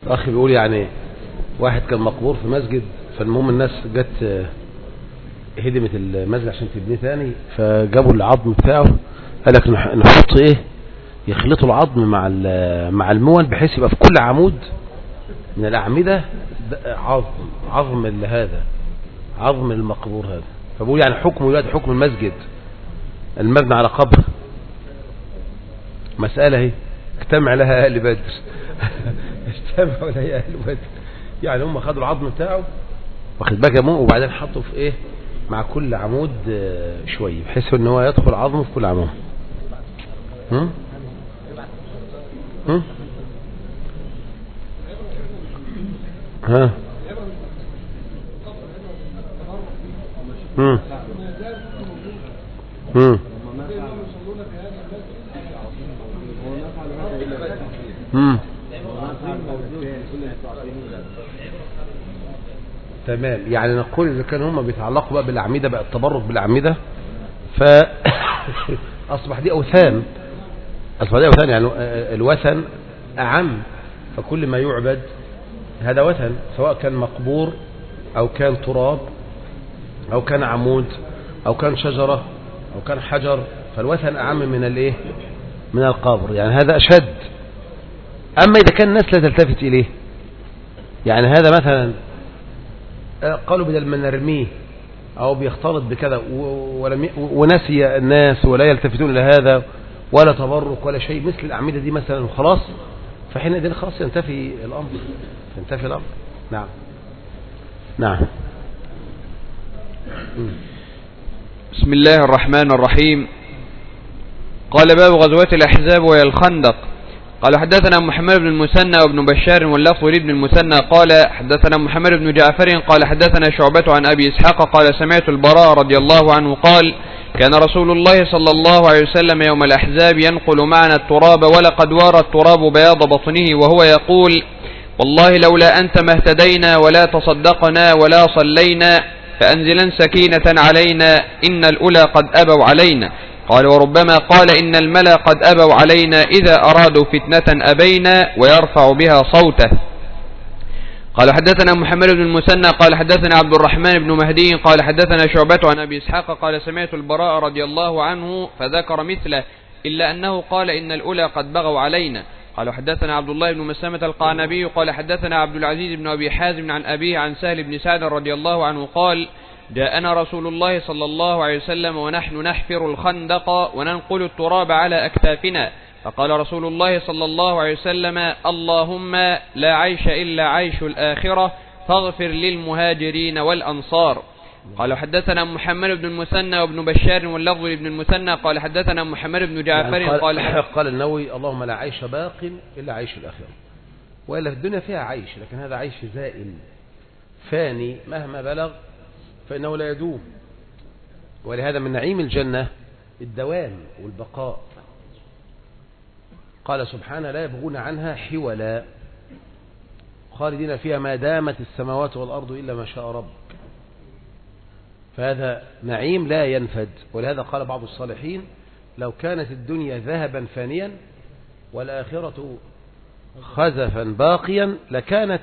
أخي بيقول يعني واحد كان مقبور في مسجد، فالمهم الناس جت هدمت المسجد عشان تبنيه ثاني، فجابوا العظم بتاعه، قال لك نحط ايه، يخلطوا العظم مع المون بحيث يبقى في كل عمود من الأعمدة عظم هذا عظم المقبور هذا. فبقول يعني حكم ولاد حكم المسجد المبنى على قبر مسألة هي اجتمع لها أهل بدر اجتمعوا لها أهل بدر، يعني هم خدوا العظم بتاعه واخد بالك يا مو، وبعدين حطوا في ايه مع كل عمود شوية بحيث ان هو يدخل عظمه في كل عمود. ها تمام. يعني نقول إذا كان هم بيتعلقوا بقى بالأعمدة، بقى التبرك بالأعمدة، فأصبح دي أوثان، يعني الوثن أعم، فكل ما يعبد هذا وثن، سواء كان مقبور أو كان تراب أو كان عمود أو كان شجرة أو كان حجر، فالوثن أعم من الايه، من القبر، يعني هذا أشد. أما إذا كان الناس لا تلتفت إليه، يعني هذا مثلا قالوا بدل ما نرميه أو بيختلط بكذا ونسي الناس ولا يلتفتون إلى هذا ولا تبرك ولا شيء مثل الأعمدة دي مثلا وخلاص، فحينئذ خلاص ينتفي الأمر. نعم نعم. بسم الله الرحمن الرحيم. قال باب غزوة الأحزاب وهي الخندق. قال حدثنا محمد بن المثنى وابن بشار واللفظ لابن المثنى قال حدثنا محمد بن جعفر قال حدثنا شعبة عن أبي إسحاق قال سمعت البراء رضي الله عنه قال كان رسول الله صلى الله عليه وسلم يوم الأحزاب ينقل معنا التراب ولقد وارى التراب بياض بطنه وهو يقول والله لولا أنت ما اهتدينا ولا تصدقنا ولا صلينا فأنزلا سكينة علينا إن الأولى قد أبوا علينا. قال وربما قال إن الملا قد أبوا علينا إذا أرادوا فتنة أبينا ويرفع بها صوته. قال حدثنا محمد بن المثنى قال حدثنا عبد الرحمن بن مهدي قال حدثنا شعبة عن أبي إسحاق قال سمعت البراء رضي الله عنه فذكر مثله إلا أنه قال إن الأولى قد بغوا علينا. قال حدثنا عبد الله بن مسلمة القعنبي قال حدثنا عبد العزيز بن أبي حازم عن أبيه عن سهل بن سعد رضي الله عنه قال جاءنا رسول الله صلى الله عليه وسلم ونحن نحفر الخندق وننقل التراب على أكتافنا، فقال رسول الله صلى الله عليه وسلم اللهم لا عيش إلا عيش الآخرة فاغفر للمهاجرين والأنصار. قال حدثنا محمد بن المثنى وابن بشار واللفظ لابن المثنى قال حدثنا محمد بن جعفر يعني قال النووي اللهم لا عيش باق إلا عيش الآخرة، وإلا في الدنيا فيها عيش، لكن هذا عيش زائل فاني مهما بلغ فإنه لا يدوم، ولهذا من نعيم الجنة الدوام والبقاء. قال سبحانه لا يبغون عنها حولا خالدين فيها ما دامت السماوات والأرض إلا ما شاء رب، فهذا نعيم لا ينفد. ولهذا قال بعض الصالحين لو كانت الدنيا ذهبا فانيا والآخرة خزفا باقيا لكانت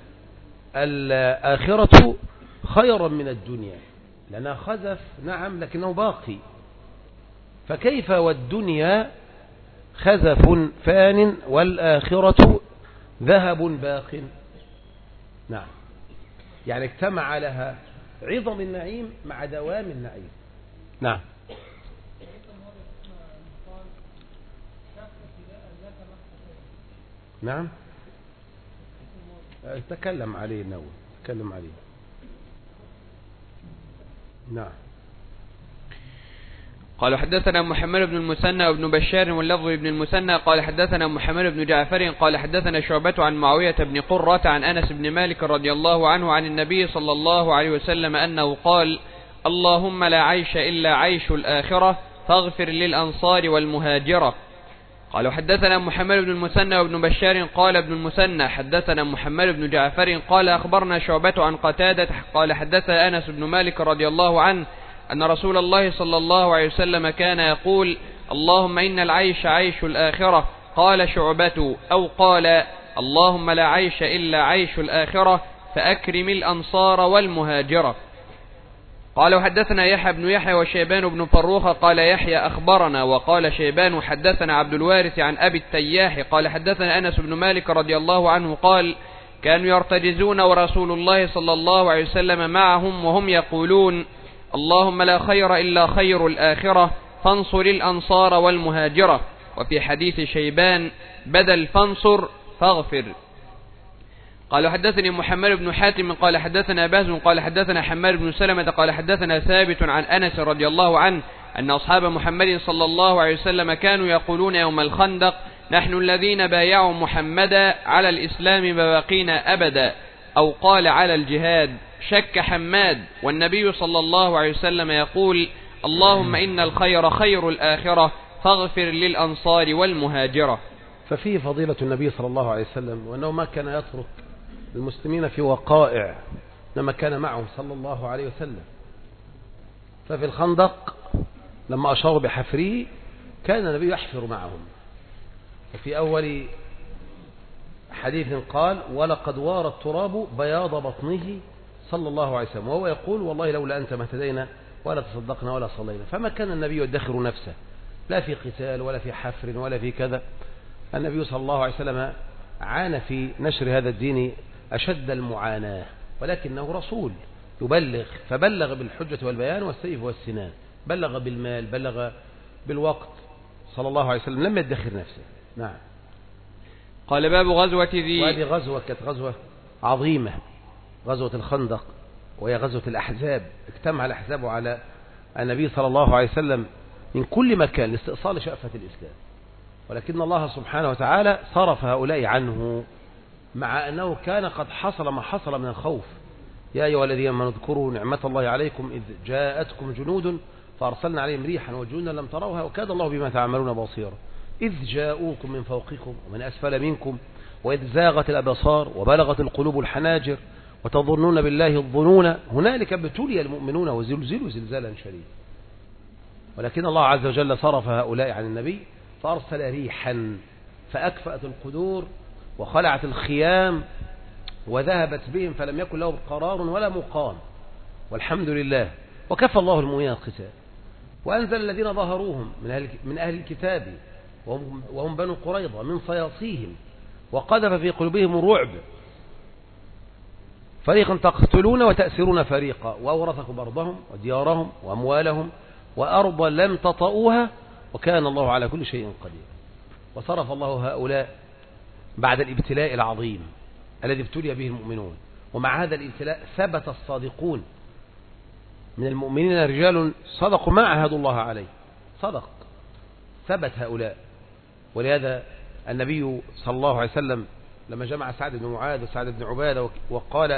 الآخرة خيرا من الدنيا، لأنها خزف نعم لكنه باقي، فكيف والدنيا خزف فان والآخرة ذهب باق. نعم، يعني اجتمع لها عظم النعيم مع دوام النعيم. نعم. نعم تكلم عليه النووي، تكلم عليه. نعم. قال حدثنا محمد بن المثنى وابن بشار واللفظ ابن المثنى قال حدثنا محمد بن جعفر قال حدثنا شعبة عن معاوية بن قرة عن أنس بن مالك رضي الله عنه عن النبي صلى الله عليه وسلم أنه قال اللهم لا عيش إلا عيش الآخرة فاغفر للأنصار والمهاجرة. قال حدثنا محمد بن المثنى وابن بشار قال ابن المثنى حدثنا محمد بن جعفر قال أخبرنا شعبة عن قتادة قال حدث أنس بن مالك رضي الله عنه أن رسول الله صلى الله عليه وسلم كان يقول اللهم إن العيش عيش الآخرة. قال شعبة أو قال اللهم لا عيش إلا عيش الآخرة فأكرم الأنصار والمهاجرة. قال وحدثنا يحيى بن يحيى وشيبان بن فروخ قال يحيى أخبرنا وقال شيبان حدثنا عبد الوارث عن أبي التياح قال حدثنا أنس بن مالك رضي الله عنه قال كانوا يرتجزون ورسول الله صلى الله عليه وسلم معهم وهم يقولون اللهم لا خير إلا خير الآخرة فانصر الأنصار والمهاجرة. وفي حديث شيبان بدل فانصر فاغفر. قال حدثني محمد بن حاتم قال حدثنا باز قال حدثنا حماد بن سلمة قال حدثنا ثابت عن أنس رضي الله عنه أن أصحاب محمد صلى الله عليه وسلم كانوا يقولون يوم الخندق نحن الذين بايعوا محمدا على الإسلام بباقينا أبدا، أو قال على الجهاد. شك حماد والنبي صلى الله عليه وسلم يقول اللهم إن الخير خير الآخرة فاغفر للأنصار والمهاجرة. ففيه فضيلة النبي صلى الله عليه وسلم وأنه ما كان يترك المسلمين في وقائع لما كان معهم صلى الله عليه وسلم. ففي الخندق لما أشاروا بحفره كان النبي يحفر معهم. وفي أول حديث قال ولقد وار التراب بياض بطنه صلى الله عليه وسلم، وهو يقول والله لولا أنت ما اهتدينا ولا تصدقنا ولا صلينا. فما كان النبي يدخر نفسه لا في قتال ولا في حفر ولا في كذا. النبي صلى الله عليه وسلم عانى في نشر هذا الدين أشد المعاناة، ولكنه رسول يبلغ، فبلغ بالحجة والبيان والسيف والسنان، بلغ بالمال، بلغ بالوقت صلى الله عليه وسلم، لم يدخر نفسه. نعم. قال باب غزوة ذي. وهذه غزوة كانت غزوة عظيمة، غزوة الخندق، وهي غزوة الأحزاب. اجتمع الأحزاب على النبي صلى الله عليه وسلم من كل مكان لاستئصال شأفة الإسلام، ولكن الله سبحانه وتعالى صرف هؤلاء عنه، مع أنه كان قد حصل ما حصل من الخوف. يا أيها الذين آمنوا اذكروا نعمة الله عليكم إذ جاءتكم جنود فأرسلنا عليهم ريحا وجنودا لم تروها وكان الله بما تعملون بصيرا إذ جاءوكم من فوقكم ومن أسفل منكم وإذ زاغت الأبصار وبلغت القلوب الحناجر وتظنون بالله الظنون هنالك ابتلي المؤمنون وزلزلوا زلزالا شديدا. ولكن الله عز وجل صرف هؤلاء عن النبي فأرسل ريحا فأكفأت القدور وخلعت الخيام وذهبت بهم فلم يكن له قرار ولا مقام، والحمد لله. وكفى الله المؤمنين القتال، وأنزل الذين ظهروهم من أهل الكتاب وهم بنو قريظة من صياصيهم وقذف في قلوبهم الرعب، فريقا تقتلون وتأسرون فريقا، وأورثكم أرضهم وديارهم وأموالهم وأرضا لم تطئوها وكان الله على كل شيء قدير. وصرف الله هؤلاء بعد الابتلاء العظيم الذي ابتلي به المؤمنون، ومع هذا الابتلاء ثبت الصادقون من المؤمنين، رجال صدقوا ما عاهدوا الله عليه، صدق ثبت هؤلاء. ولهذا النبي صلى الله عليه وسلم لما جمع سعد بن معاذ وسعد بن عبادة وقال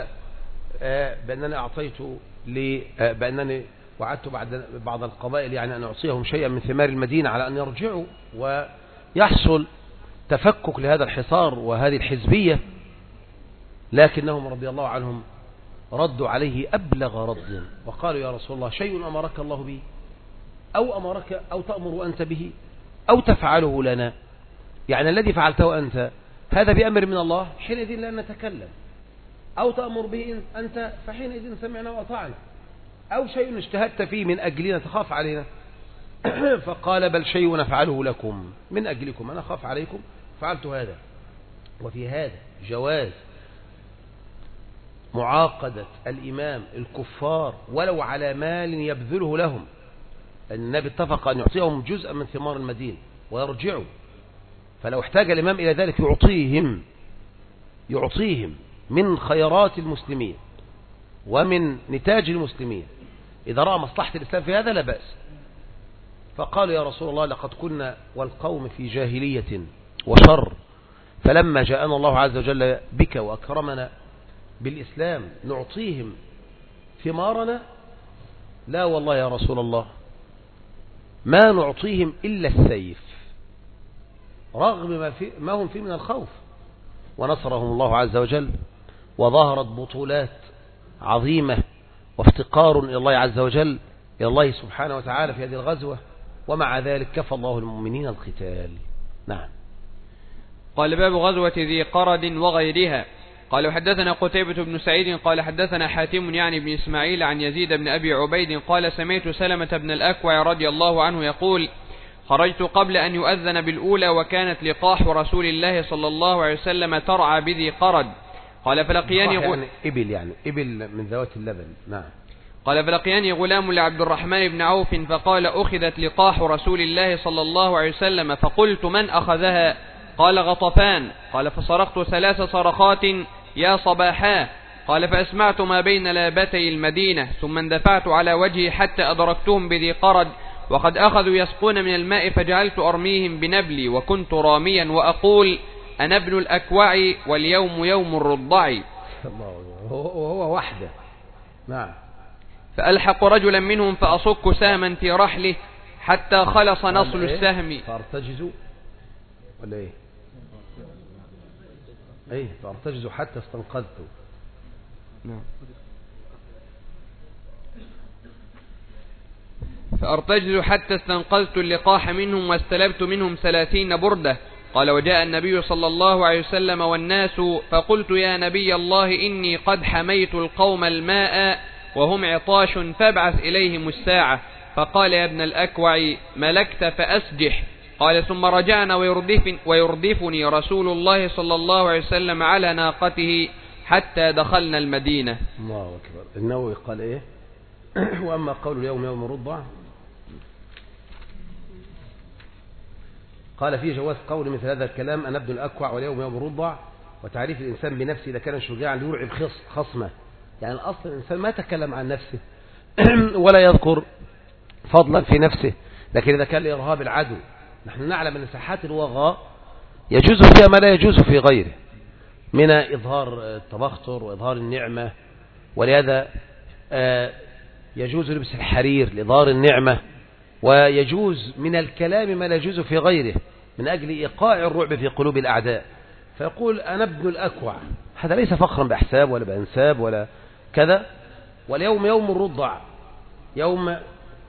بأنني وعدت بعض القبائل يعني أن أعطيهم شيئا من ثمار المدينة على أن يرجعوا ويحصل تفكك لهذا الحصار وهذه الحزبية، لكنهم رضي الله عنهم ردوا عليه أبلغ رد وقالوا يا رسول الله شيء أمرك الله به أو أمرك أو تأمر أنت به أو تفعله لنا، يعني الذي فعلته أنت هذا بأمر من الله حينئذ لا نتكلم، أو تأمر به أنت فحينئذ سمعنا وأطعنا، أو شيء اجتهدت فيه من أجلنا تخاف علينا. فقال بل شيء نفعله لكم من أجلكم، أنا خاف عليكم فعلت هذا. وفي هذا جواز معاقدة الإمام الكفار ولو على مال يبذله لهم، النبي اتفق أن يعطيهم جزءا من ثمار المدينة ويرجعوا، فلو احتاج الإمام إلى ذلك يعطيهم من خيرات المسلمين ومن نتاج المسلمين إذا رأى مصلحة الإسلام في هذا لا بأس. فقالوا يا رسول الله لقد كنا والقوم في جاهلية وشر، فلما جاءنا الله عز وجل بك وأكرمنا بالإسلام نعطيهم ثمارنا؟ لا والله يا رسول الله ما نعطيهم إلا السيف، رغم ما هم فيه من الخوف. ونصرهم الله عز وجل وظهرت بطولات عظيمة وافتقار إلى الله عز وجل، إلى الله سبحانه وتعالى في هذه الغزوة، ومع ذلك كفى الله المؤمنين القتال. نعم. قال باب غزوة ذي قرد وغيرها. قال حدثنا قتيبة بن سعيد قال حدثنا حاتم يعني بن إسماعيل عن يزيد بن أبي عبيد قال سمعت سلمة بن الأكوع رضي الله عنه يقول خرجت قبل أن يؤذن بالأولى وكانت لقاح رسول الله صلى الله عليه وسلم ترعى بذي قرد. قال فلقياني إبل من ذوات اللبن. نعم. قال فلقياني غلام لعبد الرحمن بن عوف فقال أخذت لقاح رسول الله صلى الله عليه وسلم فقلت من أخذها؟ قال غطفان. قال فصرخت 3 صرخات يا صباحا. قال فأسمعت ما بين لابتي المدينة ثم اندفعت على وجهي حتى أدركتهم بذي قرد وقد أخذوا يسقون من الماء فجعلت أرميهم بنبلي وكنت راميا وأقول أنا ابن الأكوع واليوم يوم الرضع. وهو وحده. نعم. فألحق رجلا منهم فأصك سهما في رحله حتى خلص نصل السهم. فارتجزوا ولا ايه فارتجزوا حتى استنقذتوا. نعم. فارتجزوا حتى استنقذت اللقاح منهم واستلبت منهم 30 بردة. قال وجاء النبي صلى الله عليه وسلم والناس فقلت يا نبي الله إني قد حميت القوم الماء وهم عطاش فابعث إليهم الساعة. فقال يا ابن الأكوع ملكت فأسجح. قال ثم رجعنا ويردفني رسول الله صلى الله عليه وسلم على ناقته حتى دخلنا المدينة. الله أكبر. النووي قال إيه؟ وأما قول اليوم يوم الرضع قال فيه جواز قول مثل هذا الكلام أنا ابن الأكوع واليوم يوم الرضع وتعريف الإنسان بنفسه إذا كان شجاعا ليرعب خصمه. يعني الأصل الإنسان ما تكلم عن نفسه ولا يذكر فضلا في نفسه، لكن إذا كان لإرهاب العدو نحن نعلم أن ساحات الوغى يجوز فيها ما لا يجوز في غيره من إظهار التبختر وإظهار النعمة، ولهذا يجوز لبس الحرير لإظهار النعمة، ويجوز من الكلام ما لا يجوز في غيره من أجل إيقاع الرعب في قلوب الأعداء. فيقول أنا ابن الأكوع، هذا ليس فخرا بأحساب ولا بأنساب ولا كذا. واليوم يوم الرضع، يوم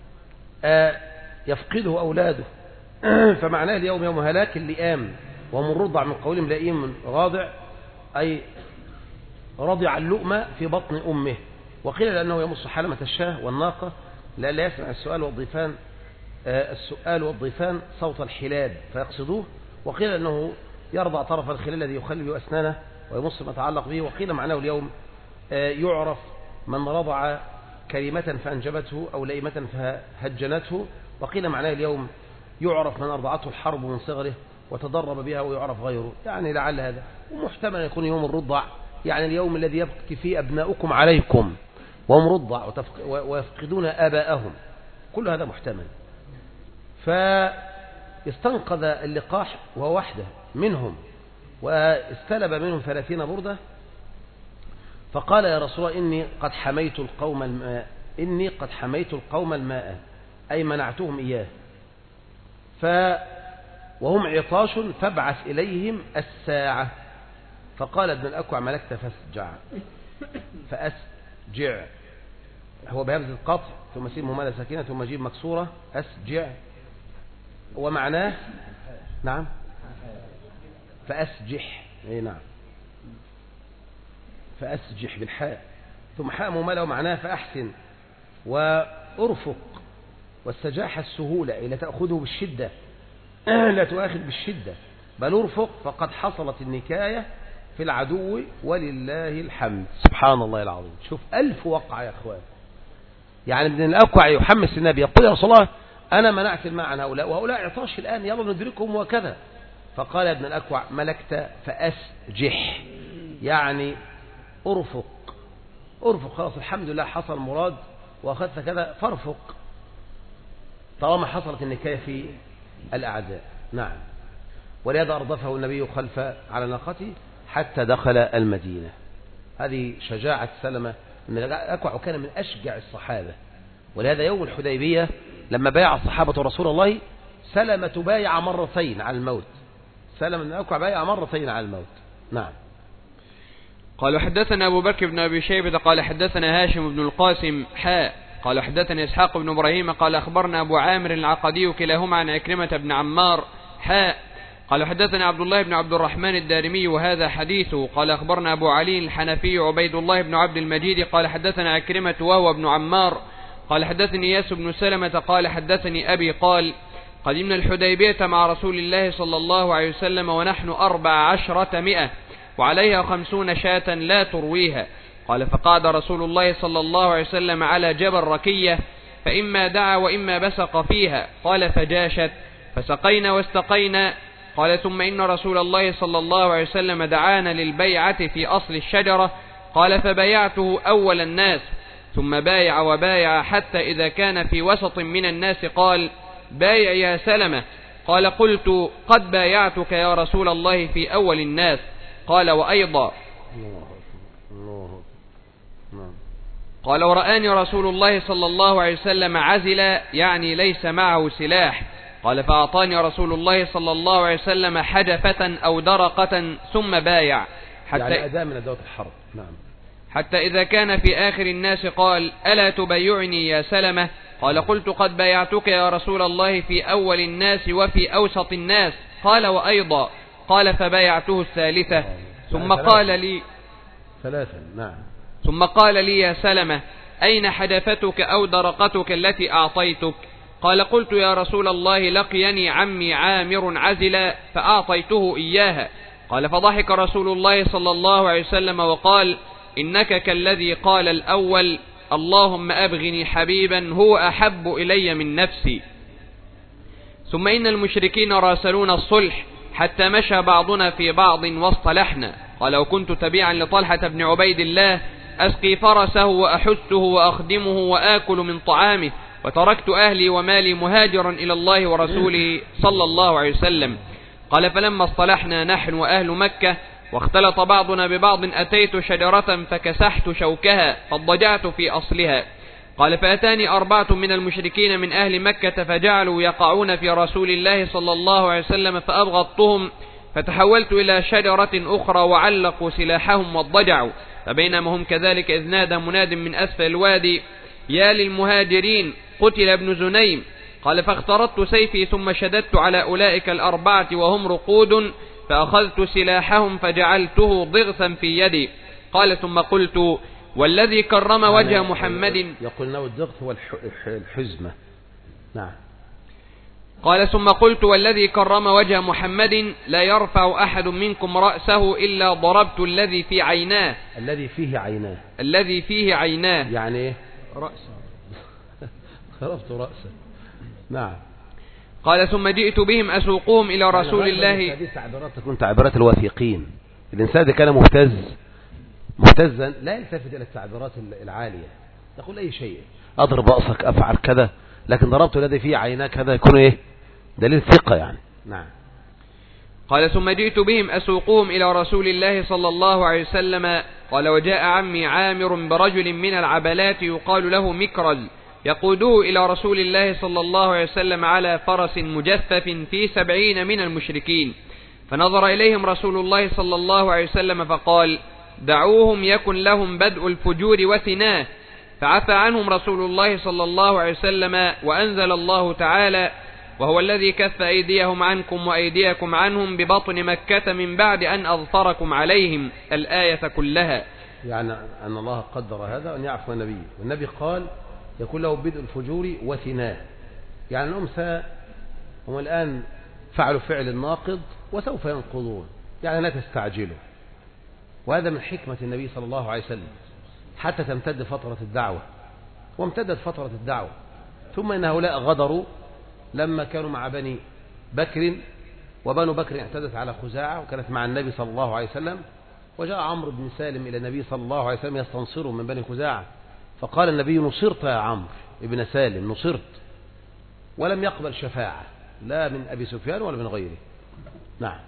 يفقده أولاده، فمعناه اليوم يوم هلاك اللئام، وهم الرضع من قولهم لئيم راضع أي رضع اللؤم في بطن أمه. وقيل لأنه يمص حلمة الشاه والناقة لا يسمع السؤال والضيفان صوت الحلاب فيقصدوه. وقيل أنه يرضع طرف الخلال الذي يخلي أسنانه ويمص ما يتعلق به. وقيل معناه اليوم يعرف من رضع كلمة فأنجبته أو لئيمة فهجنته. وقيل معناه اليوم يعرف من أرضعته الحرب من صغره وتدرب بها ويعرف غيره. يعني لعل هذا، ومحتمل يكون يوم الرضع يعني اليوم الذي يبكي فيه أبناؤكم عليكم وهم رضع ويفقدون آباءهم، كل هذا محتمل. فاستنقذ اللقاح وهو وحده منهم واستلب منهم 30 بردة. فقال يا رسول الله إني قد حميت القوم الماء أي منعتهم إياه، وهم عطاش فابعث إليهم الساعة. فقال ابن الأكوع ملكت فأسجع، هو بهمزة القطع ثم سين مهملة ساكنة ثم جيم مكسورة أسجع، ومعناه نعم فأسجح، أي نعم فأسجح بالحاء ثم حاء مهملة ومعناه فأحسن وأرفق. والسجاح السهولة لا تأخذه بالشدة لا تؤاخذ بالشدة بل أرفق، فقد حصلت النكاية في العدو ولله الحمد. سبحان الله العظيم. شوف 1000 وقعة يا أخوان. يعني ابن الأكوع يحمس النبي يقول يا رسول الله أنا منعت الماء عن هؤلاء وهؤلاء عطاش الآن يلا ندركهم وكذا. فقال ابن الأكوع ملكت فأسجح يعني أرفق خلاص الحمد لله حصل المراد وأخذت كذا فارفق طالما حصلت النكاية في الأعداء. نعم. ولهذا أردفه النبي خلف على ناقته حتى دخل المدينة. هذه شجاعة سلمة من الأكوع، وكان من أشجع الصحابة. ولهذا يوم الحديبية لما بايع الصحابة رسول الله سلمة بايع مرتين على الموت. سلمة من الأكوع بايع مرتين على الموت. نعم. قال حدثنا أبو بكر بن أبي شيبة قال حدثنا هاشم بن القاسم قال حدثنا إسحاق بن إبراهيم قال أخبرنا أبو عامر العقدي كلاهما عن عكرمة بن عمار قال حدثنا عبد الله بن عبد الرحمن الدارمي وهذا حديثه. قال أخبرنا أبو علي الحنفي عبيد الله بن عبد المجيد قال حدثنا عكرمة وهو ابن عمار قال حدثني إياس بن سلمة قال حدثني أبي قال قدمنا الحديبية مع رسول الله صلى الله عليه وسلم ونحن 1400 وعليها 50 شاة لا ترويها. قال فقعد رسول الله صلى الله عليه وسلم على جبل ركية فإما دعا وإما بسق فيها. قال فجاشت فسقينا واستقينا. قال ثم إن رسول الله صلى الله عليه وسلم دعانا للبيعة في أصل الشجرة. قال فبايعته أول الناس ثم بايع وبايع حتى إذا كان في وسط من الناس قال بايع يا سلمة. قال قلت قد بايعتك يا رسول الله في أول الناس. قال وأيضا قال ورآني رسول الله صلى الله عليه وسلم عزلا يعني ليس معه سلاح. قال فأعطاني رسول الله صلى الله عليه وسلم حجفة أو درقة ثم بايع يعني أداة من أدوات الحرب. نعم. حتى إذا كان في آخر الناس قال ألا تبايعني يا سلمة. قال قلت قد بايعتك يا رسول الله في أول الناس وفي أوسط الناس. قال وأيضا. قال فبايعته الثالثة ثم قال لي ثلاثا. نعم. ثم قال لي يا سلمة أين حدفتك أو درقتك التي أعطيتك؟ قال قلت يا رسول الله لقيني عمي عامر عزلا فأعطيته إياها. قال فضحك رسول الله صلى الله عليه وسلم وقال إنك كالذي قال الأول اللهم أبغني حبيبا هو أحب إلي من نفسي. ثم إن المشركين راسلون الصلح حتى مشى بعضنا في بعض واصطلحنا. قال وكنت تبيعا لطلحة بن عبيد الله أسقي فرسه وأحثه وأخدمه وآكل من طعامه وتركت أهلي ومالي مهاجرا إلى الله ورسوله صلى الله عليه وسلم. قال فلما اصطلحنا نحن وأهل مكة واختلط بعضنا ببعض أتيت شجرة فكسحت شوكها فاضطجعت في أصلها. قال فأتاني 4 من المشركين من أهل مكة فجعلوا يقعون في رسول الله صلى الله عليه وسلم فأبغضتهم فتحولت إلى شجرة أخرى وعلقوا سلاحهم واضطجعوا. فبينما هم كذلك إذ نادى مناد من أسفل الوادي يا للمهاجرين قتل ابن زنيم. قال فاخترت سيفي ثم شددت على أولئك 4 وهم رقود فأخذت سلاحهم فجعلته ضغثا في يدي. قال ثم قلت والذي كرم وجه محمد. يقول أنه الضغث هو الحزمة. نعم. قال ثم قلت والذي كرم وجه محمد لا يرفع أحد منكم رأسه إلا ضربت الذي في عيناه. الذي فيه عيناه. الذي فيه عيناه يعني ايه؟ رأسه. ضربت رأسه. نعم. قال ثم جئت بهم أسوقهم إلى رسول الله. هذه تعبيرات تكون تعبيرات الواثقين. الإنسان إذا كان مهتزا لا يلتفت إلى التعبيرات العالية. تقول أي شيء أضرب رأسك أفعل كذا لكن ضربت الذي فيه عيناك كذا يكون إيه دليل ثقة يعني. نعم. قال ثم جئت بهم أسوقهم إلى رسول الله صلى الله عليه وسلم. قال وجاء عمي عامر برجل من العبلات يقال له مكرز يقوده إلى رسول الله صلى الله عليه وسلم على فرس مجفف في 70 من المشركين. فنظر إليهم رسول الله صلى الله عليه وسلم فقال دعوهم يكن لهم بدء الفجور وثناه. فعفى عنهم رسول الله صلى الله عليه وسلم وأنزل الله تعالى وهو الذي كف أيديهم عنكم وأيديكم عنهم ببطن مكة من بعد أن أظفركم عليهم الآية كلها. يعني أن الله قدر هذا أن يعفو النبي والنبي قال يكون له بدء الفجور وثناه. يعني الأمثى هم الآن فعلوا فعل الناقض وسوف ينقضون يعني لا تستعجلوا. وهذا من حكمة النبي صلى الله عليه وسلم حتى تمتد فترة الدعوة وامتدت فترة الدعوة. ثم إن هؤلاء غدروا لما كانوا مع بني بكر وبنو بكر اعتدت على خزاعة وكانت مع النبي صلى الله عليه وسلم. وجاء عمرو بن سالم إلى النبي صلى الله عليه وسلم يستنصره من بني خزاعة فقال النبي نصرت يا عمرو ابن سالم نصرت. ولم يقبل شفاعة لا من أبي سفيان ولا من غيره. نعم.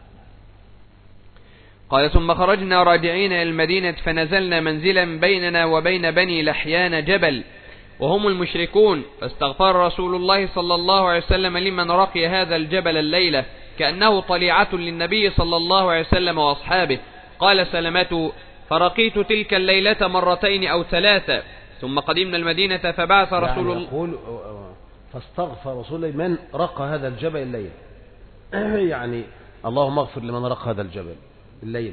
قال ثم خرجنا راجعين إلى المدينة فنزلنا منزلا بيننا وبين بني لحيان جبل وهم المشركون فاستغفر رسول الله صلى الله عليه وسلم لمن رقي هذا الجبل الليلة كأنه طليعة للنبي صلى الله عليه وسلم وأصحابه. قال سلمة فرقيت تلك الليلة 2 أو 3 ثم قدمنا المدينة فبعث رسول الله يقول فاستغفر رسول الله من رقى هذا الجبل الليلة يعني اللهم اغفر لمن رق هذا الجبل الليلة.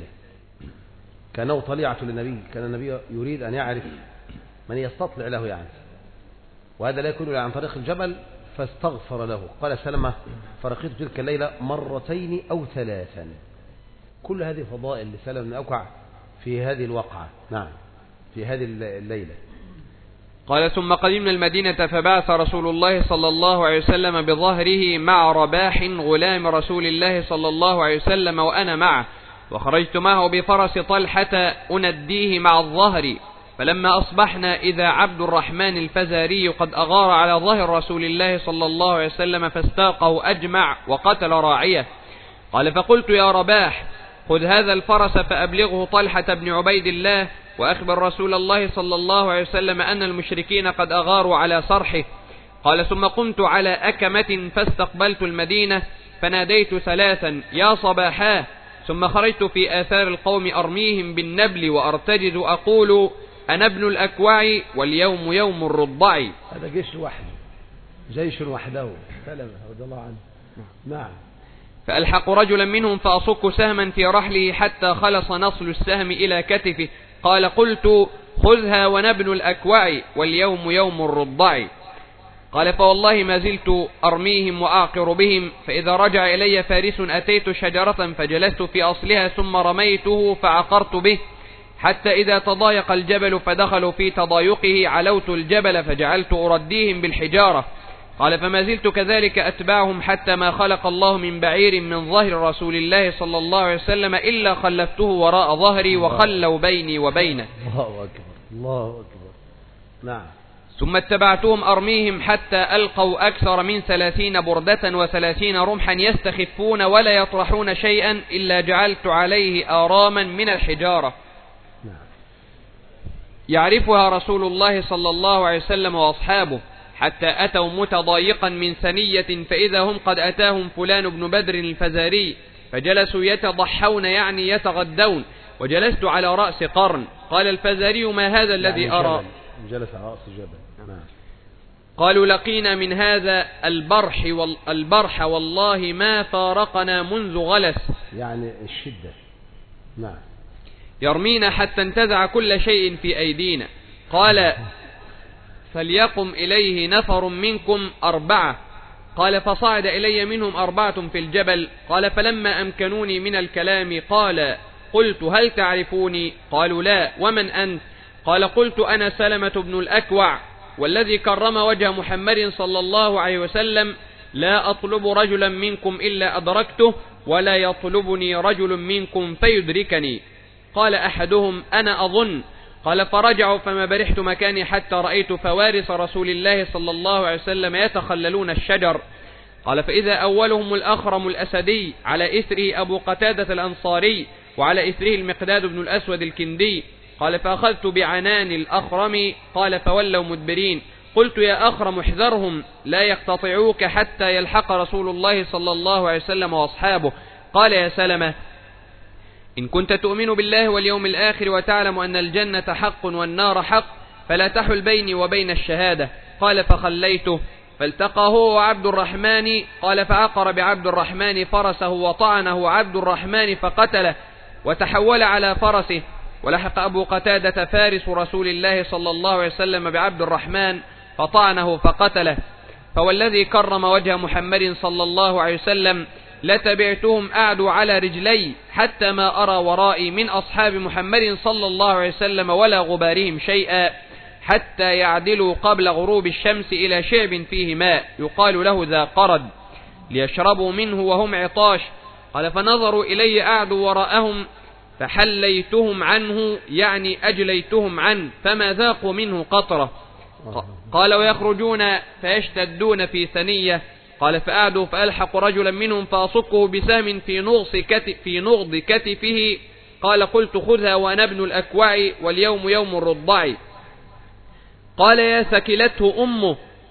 كانه طليعة للنبي، كان النبي يريد أن يعرف من يستطلع له يعني، وهذا لا يكون عن طريق الجبل، فاستغفر له. قال سلمة فرقيت تلك الليلة مرتين أو ثلاثا. كل هذه فضائل لسلمة بن الأكوع في هذه الوقعة. نعم، في هذه الليلة. قال ثم قدمنا المدينة فبعث رسول الله صلى الله عليه وسلم بظهره مع رباح غلام رسول الله صلى الله عليه وسلم وأنا معه، وخرجت معه بفرس طلحة أنديه مع الظهر. فلما أصبحنا إذا عبد الرحمن الفزاري قد أغار على ظهر رسول الله صلى الله عليه وسلم فاستاقه أجمع وقتل راعيه. قال فقلت يا رباح خذ هذا الفرس فأبلغه طلحة بن عبيد الله وأخبر رسول الله صلى الله عليه وسلم أن المشركين قد أغاروا على صرحه. قال ثم قمت على أكمة فاستقبلت المدينة فناديت ثلاثا يا صباحاه، ثم خرجت في آثار القوم أرميهم بالنبل وأرتجز أقول أنا ابن الأكوع واليوم يوم الرضع. هذا جيش وحده، جيش وحده سلمة رضي الله عنه. نعم. فألحق رجلا منهم فأصك سهما في رحله حتى خلص نصل السهم إلى كتفه. قال قلت خذها ونبن الأكوع واليوم يوم الرضع. قال فوالله ما زلت أرميهم وأعقر بهم، فإذا رجع إلي فارس أتيت شجرة فجلست في أصلها ثم رميته فعقرت به، حتى إذا تضايق الجبل فدخلوا في تضايقه علوت الجبل فجعلت أرديهم بالحجارة. قال فما زلت كذلك أتباعهم حتى ما خلق الله من بعير من ظهر رسول الله صلى الله عليه وسلم إلا خلفته وراء ظهري وخلوا بيني وبينه. الله أكبر الله أكبر. نعم. ثم اتبعتهم أرميهم حتى ألقوا أكثر من 30 بردة و30 رمحا يستخفون ولا يطرحون شيئا إلا جعلت عليه آراما من الحجارة يعرفها رسول الله صلى الله عليه وسلم وأصحابه، حتى أتوا متضايقا من ثنية فإذا هم قد أتاهم فلان بن بدر الفزاري، فجلسوا يتضحون يعني يتغدون، وجلست على رأس قرن. قال الفزاري ما هذا الذي أرى؟ جلس على رأس جبل. نعم. قالوا لقينا من هذا البرح والله ما فارقنا منذ غلس، يعني الشدة. نعم. يرمينا حتى انتزع كل شيء في أيدينا. قال فليقم إليه نفر منكم 4. قال فصعد إلي منهم 4 في الجبل. قال فلما أمكنوني من الكلام قال قلت هل تعرفوني؟ قالوا لا. ومن أنت؟ قال قلت أنا سلمة بن الأكوع والذي كرم وجه محمد صلى الله عليه وسلم، لا أطلب رجلا منكم إلا أدركته ولا يطلبني رجل منكم فيدركني. قال أحدهم أنا أظن. قال فرجعوا فما برحت مكاني حتى رأيت فوارس رسول الله صلى الله عليه وسلم يتخللون الشجر. قال فإذا أولهم الأخرم الأسدي، على إثره أبو قتادة الأنصاري، وعلى إثره المقداد بن الأسود الكندي. قال فأخذت بعنان الأخرم. قال فولوا مدبرين. قلت يا أخرم احذرهم لا يقتطعوك حتى يلحق رسول الله صلى الله عليه وسلم وأصحابه. قال يا سلمة إن كنت تؤمن بالله واليوم الآخر وتعلم أن الجنة حق والنار حق فلا تحل بيني وبين الشهادة. قال فخليته فالتقى هو وعبد الرحمن. قال فعقر بعبد الرحمن فرسه وطعنه عبد الرحمن فقتله وتحول على فرسه. ولحق أبو قتادة فارس رسول الله صلى الله عليه وسلم بعبد الرحمن فطعنه فقتله. فوالذي كرم وجه محمد صلى الله عليه وسلم لتبعتهم أعدوا على رجلي حتى ما أرى ورائي من أصحاب محمد صلى الله عليه وسلم ولا غبارهم شيئا، حتى يعدلوا قبل غروب الشمس إلى شعب فيه ماء يقال له ذا قرد ليشربوا منه وهم عطاش. قال فنظروا إلي أعدوا وراءهم فحليتهم عنه يعني أجليتهم عنه فما ذاقوا منه قطرة. قال ويخرجون فيشتدون في ثنية. قال فأعدوا فألحق رجلا منهم فأصكه بسهم في نغض كتفه. قال قلت خذها وأنا ابن الأكوع واليوم يوم الرضع. قال يا ثكلته أمه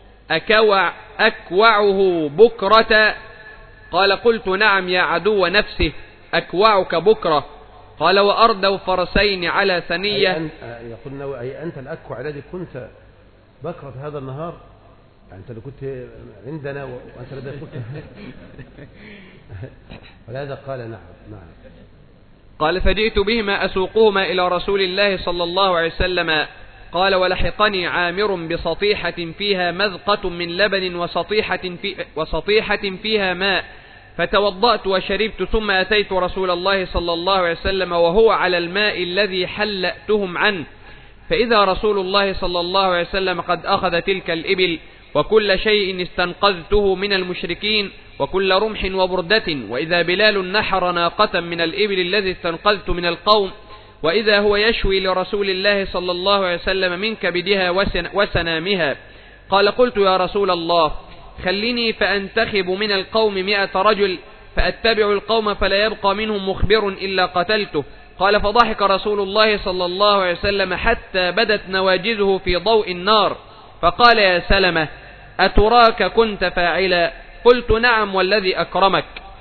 أكوعه بكرة. قال قلت نعم يا عدو نفسه أكوعك بكرة. قال وأردوا فرسين على ثنية. يقول أي أنت الأكوع الذي كنت بكرة هذا النهار؟ يعني أنت اللي كنت عندنا وأنت الذي قلت ولهذا قال نعم. قال فجئت بهما أسوقهما إلى رسول الله صلى الله عليه وسلم. قال ولحقني عامر بسطيحة فيها مذقة من لبن وسطيحة فيها ماء، فتوضأت وشربت، ثم أتيت رسول الله صلى الله عليه وسلم وهو على الماء الذي حلأتهم عنه، فإذا رسول الله صلى الله عليه وسلم قد أخذ تلك الإبل وكل شيء استنقذته من المشركين وكل رمح وبردة، وإذا بلال نحر ناقة من الإبل الذي استنقذت من القوم، وإذا هو يشوي لرسول الله صلى الله عليه وسلم من كبدها وسنامها. قال قلت يا رسول الله خلني فأنتخب من القوم 100 رجل فأتبع القوم فلا يبقى منهم مخبر إلا قتلته. قال فضحك رسول الله صلى الله عليه وسلم حتى بدت نواجذه في ضوء النار، فقال يا سلمة أتراك كنت فاعلا؟ قلت نعم والذي أكرمك.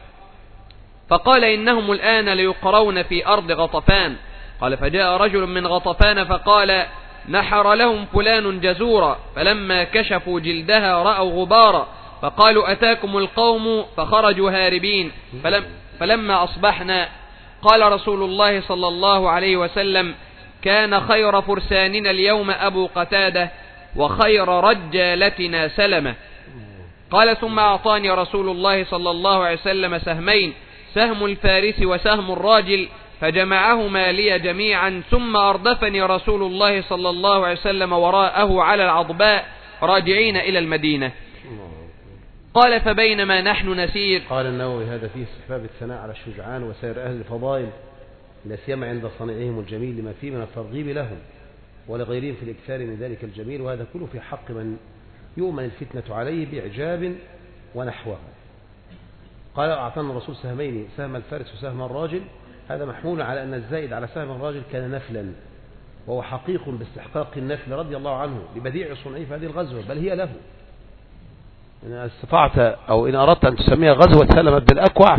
فقال إنهم الآن ليقرون في أرض غطفان. قال فجاء رجل من غطفان فقال نحر لهم فلان جزورا، فلما كشفوا جلدها رأوا غبارا فقالوا أتاكم القوم، فخرجوا هاربين. فلما أصبحنا قال رسول الله صلى الله عليه وسلم كان خير فرساننا اليوم أبو قتادة وخير رجالتنا سلمة. قال ثم أعطاني رسول الله صلى الله عليه وسلم سهمين، سهم الفارس وسهم الراجل، فجمعهما لي جميعا، ثم أردفني رسول الله صلى الله عليه وسلم وراءه على العضباء راجعين إلى المدينة. قال فبينما نحن نسير. قال النووي هذا فيه استحباب الثناء على الشجعان وسائر أهل الفضائل لا سيما عند صنيعهم الجميل لما فيه من الترغيب لهم ولغيرهم في الإكثار من ذلك الجميل، وهذا كله في حق من يؤمن الفتنة عليه بإعجاب ونحوه. قال أعطانا الرسول سهمين، سهم الفارس وسهم الراجل، هذا محمول على أن الزائد على سهم الراجل كان نفلا، وهو حقيق باستحقاق النفل رضي الله عنه لبديع صنعه في هذه الغزوة، بل هي له. إن استطعت أو إن أردت أن تسميها غزوة سلمة بن الأكوع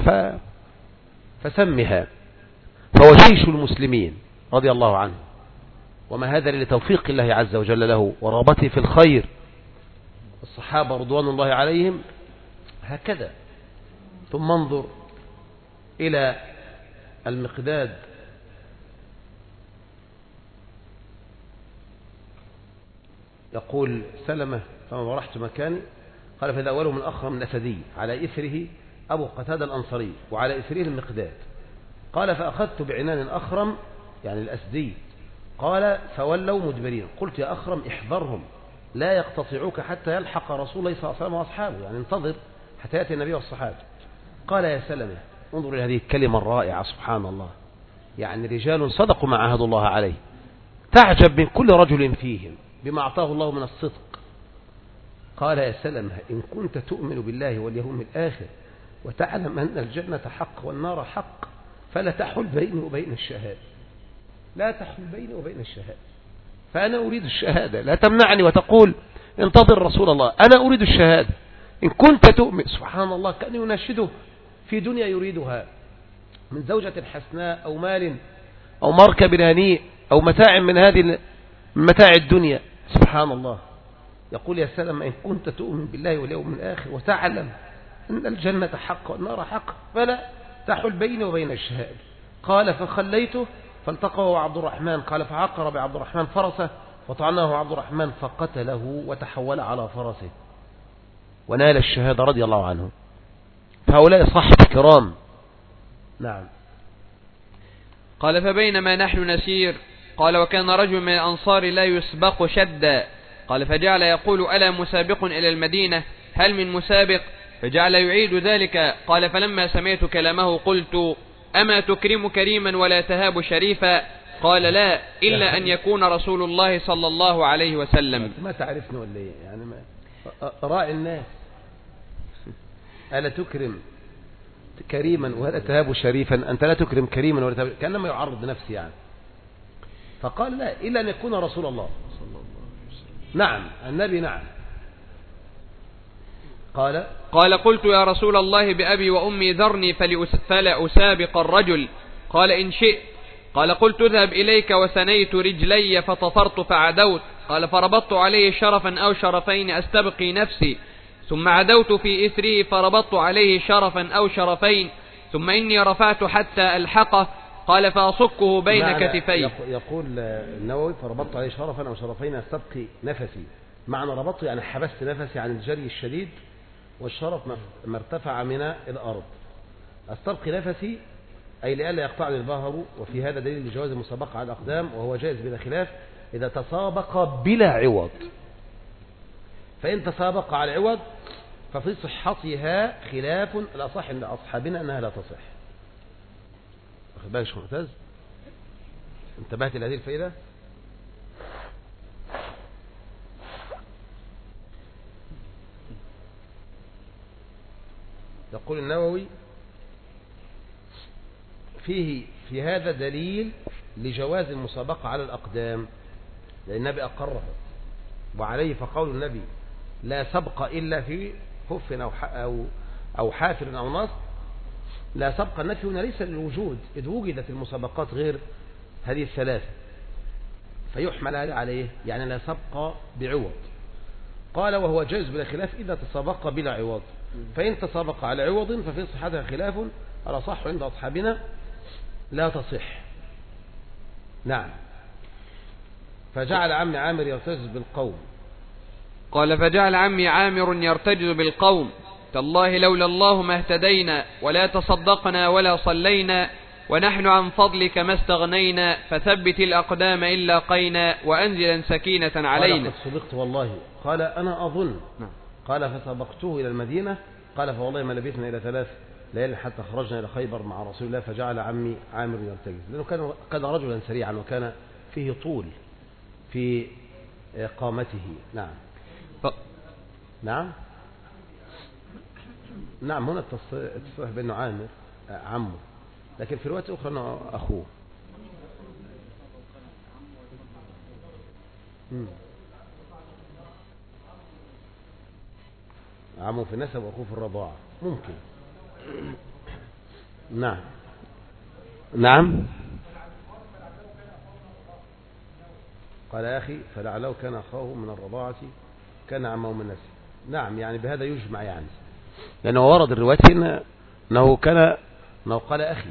فسمها، فهو جيش المسلمين رضي الله عنه، وما هذا لتوفيق الله عز وجل له ورغبته في الخير. الصحابة رضوان الله عليهم هكذا. ثم انظر إلى المقداد يقول سلمة فما برحت مكاني، قال فإذا أوله من أخرم الأسدي، على إثره أبو قتادة الأنصاري، وعلى إثره المقداد. قال فأخذت بعنان أخرم يعني الأسدي، قال فولوا مدبرين، قلت يا أخرم احذرهم لا يقتطعوك حتى يلحق رسول الله صلى الله عليه وسلم وأصحابه، يعني انتظر حتى يأتي النبي والصحابة. قال يا سلمة انظر إلى هذه الكلمة الرائعة سبحان الله، يعني رجال صدقوا ما عاهدوا الله عليه، تعجب من كل رجل فيهم بما أعطاه الله من الصدق. قال يا سلمة إن كنت تؤمن بالله واليوم الآخر وتعلم أن الجنة حق والنار حق فلا تحل بيني وبين الشهادة، لا تحل بيني وبين الشهادة، فأنا أريد الشهادة، لا تمنعني وتقول انتظر رسول الله، أنا أريد الشهادة. إن كنت تؤمن، سبحان الله، كان يناشده في دنيا يريدها من زوجة حسناء أو مال أو مركب هنيء أو متاع من هذه متاع الدنيا، سبحان الله، يقول يا سلام إن كنت تؤمن بالله واليوم الآخر وتعلم أن الجنة حق والنار حق فلا تحل بيني وبين الشهادة. قال فخليته فالتقاه عبد الرحمن، قال فعقر بعبد الرحمن فرسه وطعناه عبد الرحمن فقتله وتحول على فرسه ونال الشهادة رضي الله عنه. فهؤلاء صحب كرام. نعم. قال فبينما نحن نسير، قال وكان رجل من الأنصار لا يسبق شدا، قال فجعل يقول ألا مسابق إلى المدينة، هل من مسابق؟ فجعل يعيد ذلك. قال فلما سمعت كلامه قلت أما تكرم كريما ولا تهاب شريفا؟ قال لا إلا أن يكون رسول الله صلى الله عليه وسلم. ما تعرفني ولا إيه يعني، ما راعي الناس، ألا تكرم كريما ولا تهاب شريفا، أنت لا تكرم كريما ولا تهاب، كأنما يعرض نفسي يعني. فقال لا إلا أن يكون رسول الله. نعم النبي نعم. قال قلت يا رسول الله بأبي وأمي ذرني فلا أسابق الرجل. قال إن شئت. قال قلت اذهب إليك وثنيت رجلي فطفرت فعدوت. قال فربطت عليه شرفا أو شرفين أستبقي نفسي، ثم عدوت في إثره فربطت عليه شرفا أو شرفين، ثم إني رفعت حتى ألحقه، قال فأصكه بين كتفيه. يقول النووي فربطت عليه شرفا أو شرفين أستبقي نفسي. معنى ربطت يعني حبست نفسي عن الجري الشديد، والشرف ما ارتفع من الأرض. أستبقي نفسي أي لئلا يقطعني الظهر. وفي هذا دليل لجواز المسابقة على الأقدام، وهو جائز بلا خلاف إذا تسابق بلا عوض. فإن تسابق على العوض ففي صحتها خلاف، الأصح عند أصحابنا أنها لا تصح. واخد بالك شو معتز؟ انتبهت لهذه الفائدة؟ يقول النووي في هذا دليل لجواز المسابقة على الأقدام، لأن النبي أقره وعليه فقول النبي لا سبق إلا في خف أو حافر أو نص. لا سبق، النفي هنا ليس للوجود، إذ وجدت المسابقات غير هذه الثلاثة، فيحمل هذا عليه يعني لا سبق بعوض. قال وهو جائز بلا خلاف إذا تسابق بلا عوض، فإن تسابق على عوض ففي صحتها خلاف، الأصح عند أصحابنا لا تصح. نعم. فجعل عمي عامر يرتجز بالقوم. قال فجعل عمي عامر يرتجز بالقوم تالله لولا الله ما اهتدينا ولا تصدقنا ولا صلينا ونحن عن فضلك ما استغنينا فثبت الأقدام إن لاقينا وأنزلا سكينة علينا. قال قد صدقت والله. قال أنا أظن. قال فسبقته إلى المدينة. قال فوالله ما لبثنا إلى 3 ليالي حتى خرجنا إلى خيبر مع رسول الله. فجعل عمي عامر يرتجز، لأنه كان رجلا سريعا وكان فيه طول في قامته. نعم. نعم هنا التصريح بأنه عامر عمه، لكن في رواية أخرى أنه أخوه. عمه في النسب وأخوه في الرضاعة ممكن. نعم. قال يا أخي فلعله كان أخاه من الرضاعة كان عمه من النسب. نعم يعني بهذا يجمع، يعني لأنه ورد الرواية أنه قال أخي،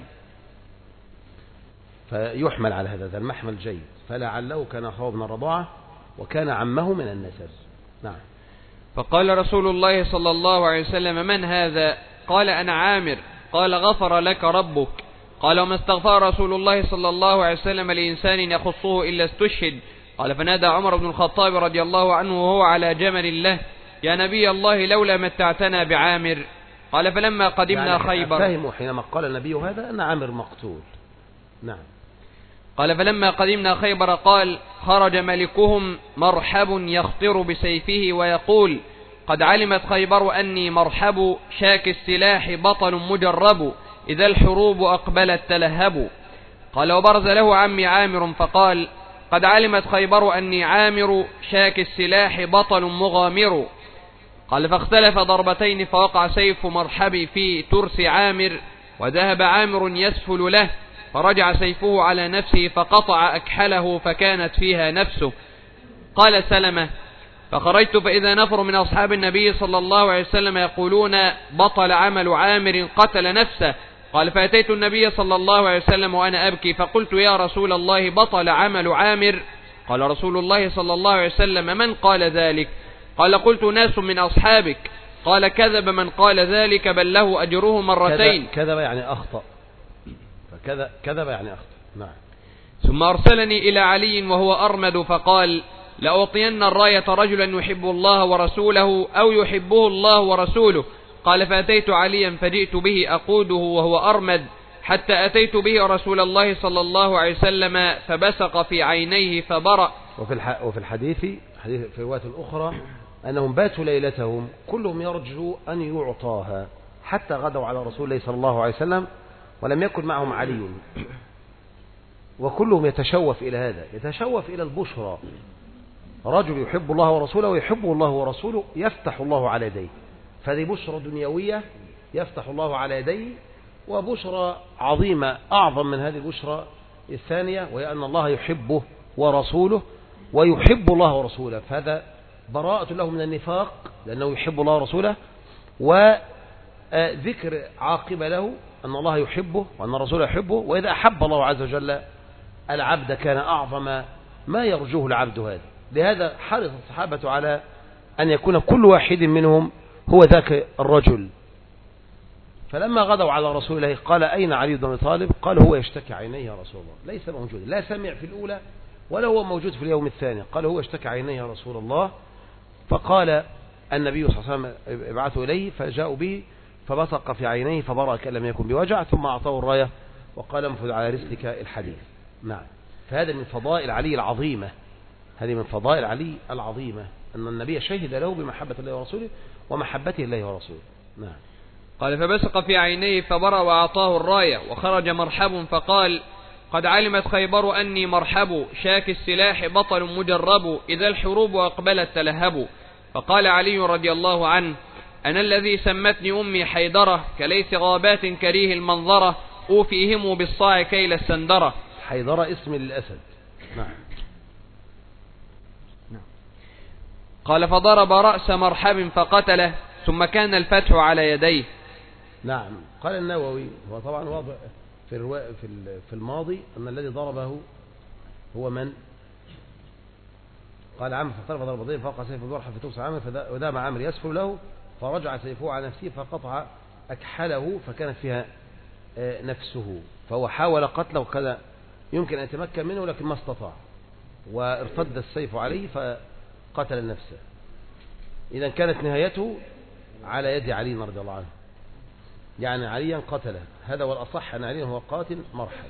فيحمل على هذا المحمل جيد. فلعله كان أخاه من الرضاعة وكان عمه من النسب. نعم. فقال رسول الله صلى الله عليه وسلم من هذا؟ قال أنا عامر. قال غفر لك ربك. قال وما استغفر رسول الله صلى الله عليه وسلم لإنسان يخصه إلا استشهد. قال فنادى عمر بن الخطاب رضي الله عنه وهو على جمل له يا نبي الله لولا متعتنا بعامر. قال فلما قدمنا يعني خيبر فهموا حينما قال النبي هذا أن عامر مقتول. نعم. قال فلما قدمنا خيبر قال خرج ملكهم مرحب يخطر بسيفه ويقول قد علمت خيبر أني مرحب شاك السلاح بطل مجرب إذا الحروب أقبلت تلهب. قال وبرز له عمي عامر فقال قد علمت خيبر أني عامر شاك السلاح بطل مغامر. قال فاختلف ضربتين فوقع سيف مرحب في ترس عامر وذهب عامر يسفل له فرجع سيفه على نفسه فقطع أكحله فكانت فيها نفسه. قال سلمة فخرجت فإذا نفر من أصحاب النبي صلى الله عليه وسلم يقولون بطل عمل عامر قتل نفسه. قال فأتيت النبي صلى الله عليه وسلم وأنا أبكي فقلت يا رسول الله بطل عمل عامر؟ قال رسول الله صلى الله عليه وسلم من قال ذلك؟ قال قلت ناس من أصحابك. قال كذب من قال ذلك بل له أجره مرتين. كذب يعني أخطأ. كذب يعني أخطأ. نعم. ثم أرسلني إلى علي وهو أرمد فقال لأعطين الراية رجلا يحب الله ورسوله أو يحبه الله ورسوله. قال فأتيت عليا فجئت به أقوده وهو أرمد حتى أتيت به رسول الله صلى الله عليه وسلم فبسق في عينيه فبرأ. وفي الحديث في رواية أخرى أنهم باتوا ليلتهم كلهم يرجو أن يعطاها حتى غدوا على رسول الله صلى الله عليه وسلم ولم يكن معهم علي، وكلهم يتشوف إلى هذا، يتشوف إلى البشرى. رجل يحب الله ورسوله ويحبه الله ورسوله يفتح الله على يديه، فهذه بشرى دنيوية يفتح الله على يديه، وبشرى عظيمة أعظم من هذه البشرى الثانية، وهي أن الله يحبه ورسوله ويحب الله ورسوله، فهذا براءة له من النفاق لأنه يحب الله ورسوله، وذكر عاقبة له أن الله يحبه وأن الرسول يحبه. وإذا أحب الله عز وجل العبد كان أعظم ما يرجوه العبد هذا. لهذا حرص الصحابة على أن يكون كل واحد منهم هو ذاك الرجل. فلما غدوا على رسول الله قال أين علي بن أبي طالب؟ قال هو يشتكي عينيه يا رسول الله، ليس موجود، لا سمع في الأولى ولا هو موجود في اليوم الثاني. قال هو يشتكي عينيه يا رسول الله. فقال النبي صلى الله عليه وسلم ابعثوا إليه، فجاءوا به فبصق في عينيه فبرأ كأن لم يكن بوجع، ثم أعطاه الراية وقال انفذ على رسلك الحديد. نعم. فهذا من فضائل علي العظيمة، هذه من فضائل علي العظيمة، أن النبي شهد له بمحبة الله ورسوله ومحبته الله ورسوله. نعم. قال فبصق في عينيه فبرأ وأعطاه الراية، وخرج مرحب فقال قد علمت خيبر أني مرحب، شاك السلاح بطل مجرب، إذا الحروب أقبلت تلهب. فقال علي رضي الله عنه أنا الذي سمتني أمي حيدرة، كليث غابات كريه المنظرة، أوفيهم بالصاع كيل السندرة. حيدرة اسم للأسد. نعم. قال فضرب رأس مرحب فقتله، ثم كان الفتح على يديه. نعم. قال النووي هو طبعا واضح في الماضي أن الذي ضربه هو من؟ قال عامر فاختلف ضرب ضيف فوق سيف الضرحة في توسع عامر ودام عامر يسفر له، فرجع سيفه على نفسه فقطع أكحله فكانت فيها نفسه، فهو حاول قتله وكذا يمكن أن يتمكن منه لكن ما استطاع، وارتد السيف عليه فقتل نفسه. إذا كانت نهايته على يد علي رضي الله عنه، يعني عليا قتله. هذا هو الأصح أن علي هو قاتل مرحب.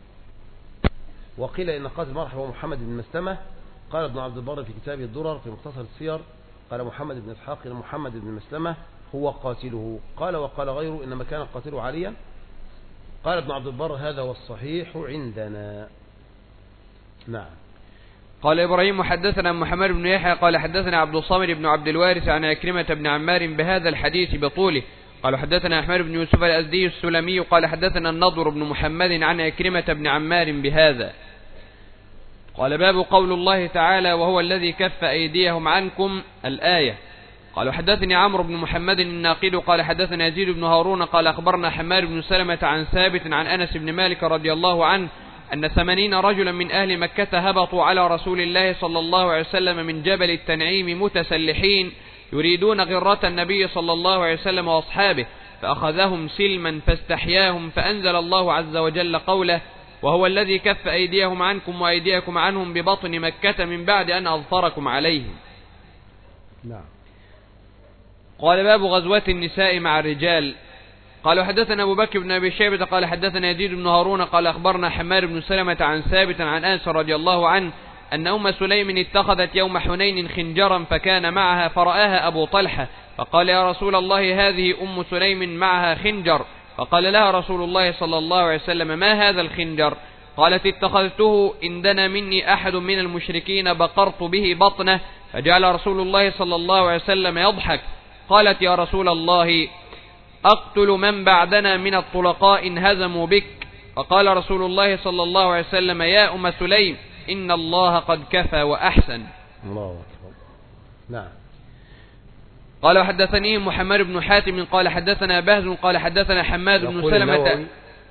وقيل إن قاتل مرحب هو محمد بن مسلمة. قال ابن عبد البر في كتابه الدرر في مختصر السير قال محمد بن إسحاق إن محمد بن مسلمة هو قاتله. قال وقال غيره إنما كان قاتله عليا. قال ابن عبد البر هذا هو الصحيح عندنا. نعم. قال إبراهيم حدثنا محمد بن يحيى قال حدثنا عبد الصامد بن عبد الوارث عن عكرمة بن عمار بهذا الحديث بطوله. قال حدثنا أحمد بن يوسف الأزدي السلمي قال حدثنا النضر بن محمد عن عكرمة بن عمار بهذا. قال باب قول الله تعالى وهو الذي كف أيديهم عنكم الآية. قال حدثني عمرو بن محمد الناقد قال حدثنا يزيد بن هارون قال أخبرنا حمار بن سلمة عن ثابت عن أنس بن مالك رضي الله عنه أن 80 رجلا من أهل مكة هبطوا على رسول الله صلى الله عليه وسلم من جبل التنعيم متسلحين يريدون غرة النبي صلى الله عليه وسلم وأصحابه، فأخذهم سلما فاستحياهم، فأنزل الله عز وجل قوله وهو الذي كف أيديهم عنكم وأيديكم عنهم ببطن مكة من بعد أن أظفركم عليهم. نعم. قال باب غزوة النساء مع الرجال. قال حدثنا أبو بكر بن أبي شيبة قال حدثنا يزيد بن هارون قال أخبرنا حمار بن سلمة عن ثابت عن أنس رضي الله عنه أن أم سليم اتخذت يوم حنين خنجرا فكان معها فرآها أبو طلحة فقال يا رسول الله هذه أم سليم معها خنجر. فقال لها رسول الله صلى الله عليه وسلم ما هذا الخنجر؟ قالت اتخذته إن دنا مني أحد من المشركين بقرت به بطنه. فجعل رسول الله صلى الله عليه وسلم يضحك. قالت يا رسول الله أقتل من بعدنا من الطلقاء إن هزموا بك. فقال رسول الله صلى الله عليه وسلم يا أم سليم إن الله قد كفى وأحسن. الله أكبر. نعم. قال وحدثني محمد بن حاتم قال حدثنا بهز قال حدثنا حماد بن سلمة.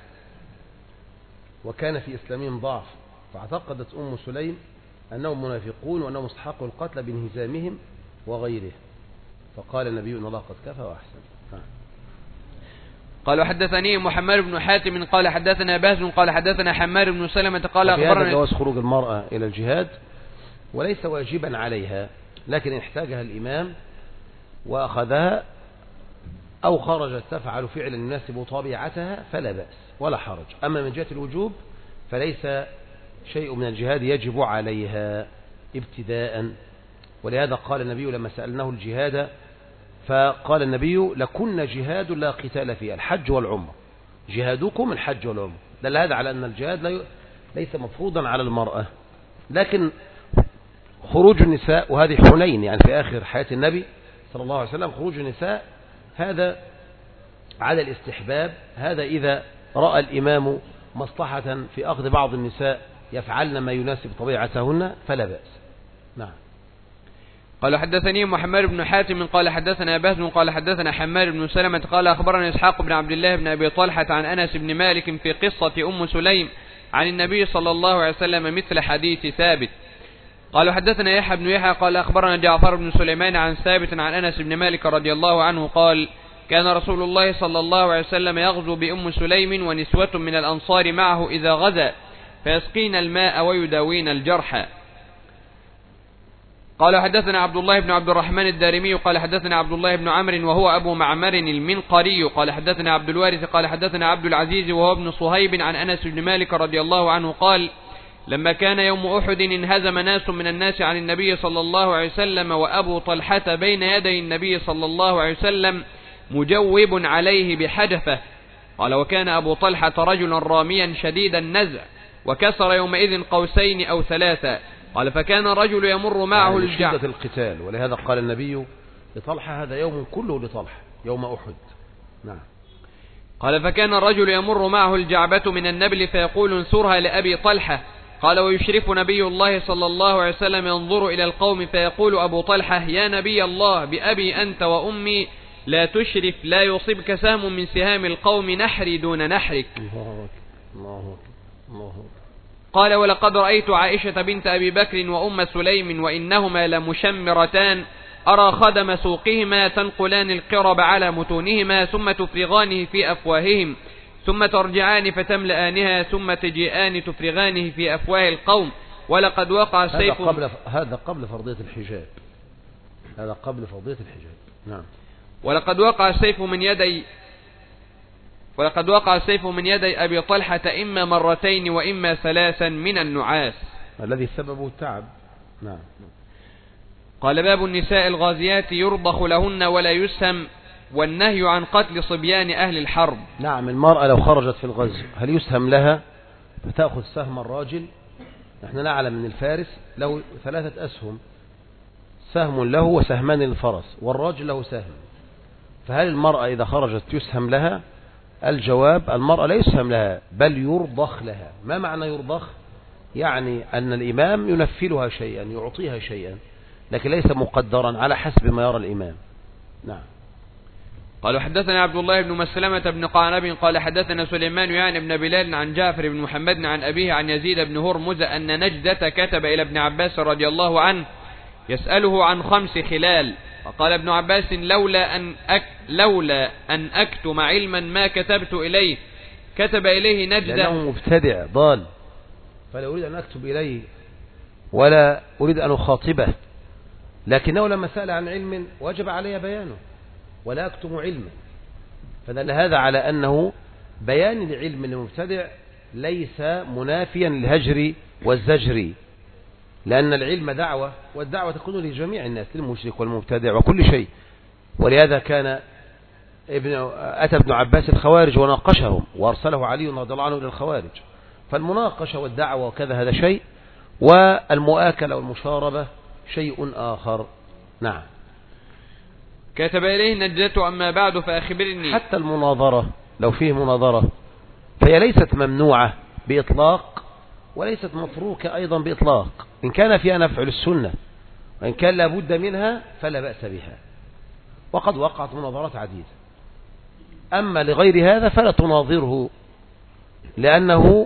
وكان في إسلامهم ضعف فاعتقدت أم سليم أنهم منافقون وأنهم استحقوا القتل بانهزامهم وغيره، فقال النبي إن الله قد كفى وأحسن. قال وحدثني محمد بن حاتم قال حدثنا بهز قال حدثنا حماد بن سلمة قال أخبرنا. هذا جواز خروج المرأة إلى الجهاد وليس واجبا عليها، لكن احتاجها الإمام وأخذها أو خرجت تفعل فعلا يناسب طبيعتها فلا بأس ولا حرج. أما من جهة الوجوب فليس شيء من الجهاد يجب عليها ابتداء. ولهذا قال النبي لما سألناه الجهاد فقال النبي لكن جهاد لا قتال فيه الحج والعمر، جهادكم الحج والعمر. دل هذا على أن الجهاد ليس مفروضا على المرأة. لكن خروج النساء وهذه حنين يعني في آخر حياة النبي صلى الله عليه وسلم، خروج النساء هذا على الاستحباب، هذا إذا رأى الإمام مصلحة في أخذ بعض النساء يفعلن ما يناسب طبيعتهن فلا بأس. نعم. قال حدثني محمد بن حاتم قال حدثنا بهز قال حدثنا حماد بن سلمة قال أخبرنا إسحاق بن عبد الله بن أبي طلحة عن أنس بن مالك في قصة أم سليم عن النبي صلى الله عليه وسلم مثل حديث ثابت. قال حدثنا يحيى بن يحيى قال أخبرنا جعفر بن سليمان عن ثابت عن أنس بن مالك رضي الله عنه قال كان رسول الله صلى الله عليه وسلم يغزو بأم سليم ونسوة من الأنصار معه إذا غزا فيسقين الماء ويداوين الجرحى. قال حدثنا عبد الله بن عبد الرحمن الدارمي قال حدثنا عبد الله بن عمرو وهو أبو معمر المنقري قال حدثنا عبد الوارث قال حدثنا عبد العزيز وهو ابن صهيب عن أنس بن مالك رضي الله عنه قال لما كان يوم أحد انهزم ناس من الناس عن النبي صلى الله عليه وسلم وأبو طلحة بين يدي النبي صلى الله عليه وسلم مجوب عليه بحدثه. قال وكان أبو طلحة رجلا راميا شديد النزع وكسر يومئذ قوسين أو ثلاثة. قال فكان الرجل يمر معه شدة القتال، ولهذا قال النبي لطلحة هذا يوم كله لطلحة يوم أحد. نعم. قال فكان الرجل يمر معه الجعبة من النبل فيقول انثرها لأبي طلحة. قال ويشرف نبي الله صلى الله عليه وسلم ينظر إلى القوم فيقول أبو طلحة يا نبي الله بأبي أنت وأمي لا تشرف لا يصيبك سهم من سهام القوم نحري دون نحرك. الله. قال ولقد رأيت عائشة بنت أبي بكر وأم سليم وإنهما لمشمرتان أرى خدم سوقهما تنقلان القرب على متونهما ثم تفرغانه في أفواههم ثم ترجعان فتملآنها ثم تجيئان تفرغانه في أفواه القوم. ولقد وقع السيف هذا قبل فرضية الحجاب. نعم. ولقد وقع السيف من يدي أبي طلحة إما مرتين وإما ثلاثا من النعاس الذي سببه التعب. نعم. قال باب النساء الغازيات يرضخ لهن ولا يسهم والنهي عن قتل صبيان أهل الحرب. نعم. المرأة لو خرجت في الغزو هل يسهم لها فتأخذ سهم الراجل؟ نحن نعلم من الفارس له 3 أسهم، سهم له وسهمان للفرس والراجل له سهم، فهل المرأة إذا خرجت يسهم لها؟ الجواب المرأة لا يسهم لها بل يرضخ لها. ما معنى يرضخ؟ يعني أن الإمام ينفلها شيئا يعطيها شيئا لكن ليس مقدرا على حسب ما يرى الإمام. نعم. قالوا حدثنا عبد الله بن مسلمة بن قعنب قال حدثنا سليمان يعني بن بلال عن جعفر بن محمد عن أبيه عن يزيد بن هرمز أن نجدة كتب إلى ابن عباس رضي الله عنه يسأله عن 5 خلال فقال ابن عباس لولا أن أكتم علما ما كتبت إليه. كتب إليه نجدة لأنه مبتدع ضال فلا أريد أن أكتب إليه ولا أريد أن أخاطبه، لكنه لما سأل عن علم وجب علي بيانه ولا أكتم علما، فدل هذا على أنه بيان العلم للمبتدع ليس منافيا للهجر والزجر، لأن العلم دعوة والدعوة تكون لجميع الناس للمشرك والمبتدع وكل شيء. ولهذا كان أتى ابن عباس الخوارج وناقشهم وأرسله علي رضي الله عنه إلى الخوارج، فالمناقشة والدعوة وكذا هذا شيء والمؤاكلة والمشاربة شيء آخر. نعم. كتب إليه نجدة أما بعد فأخبرني. حتى المناظرة لو فيه مناظرة فهي ليست ممنوعة بإطلاق وليست متروكة أيضا بإطلاق، إن كان فيها نفع للسنة وإن كان لابد منها فلا بأس بها، وقد وقعت مناظرات عديدة. أما لغير هذا فلا تناظره لأنه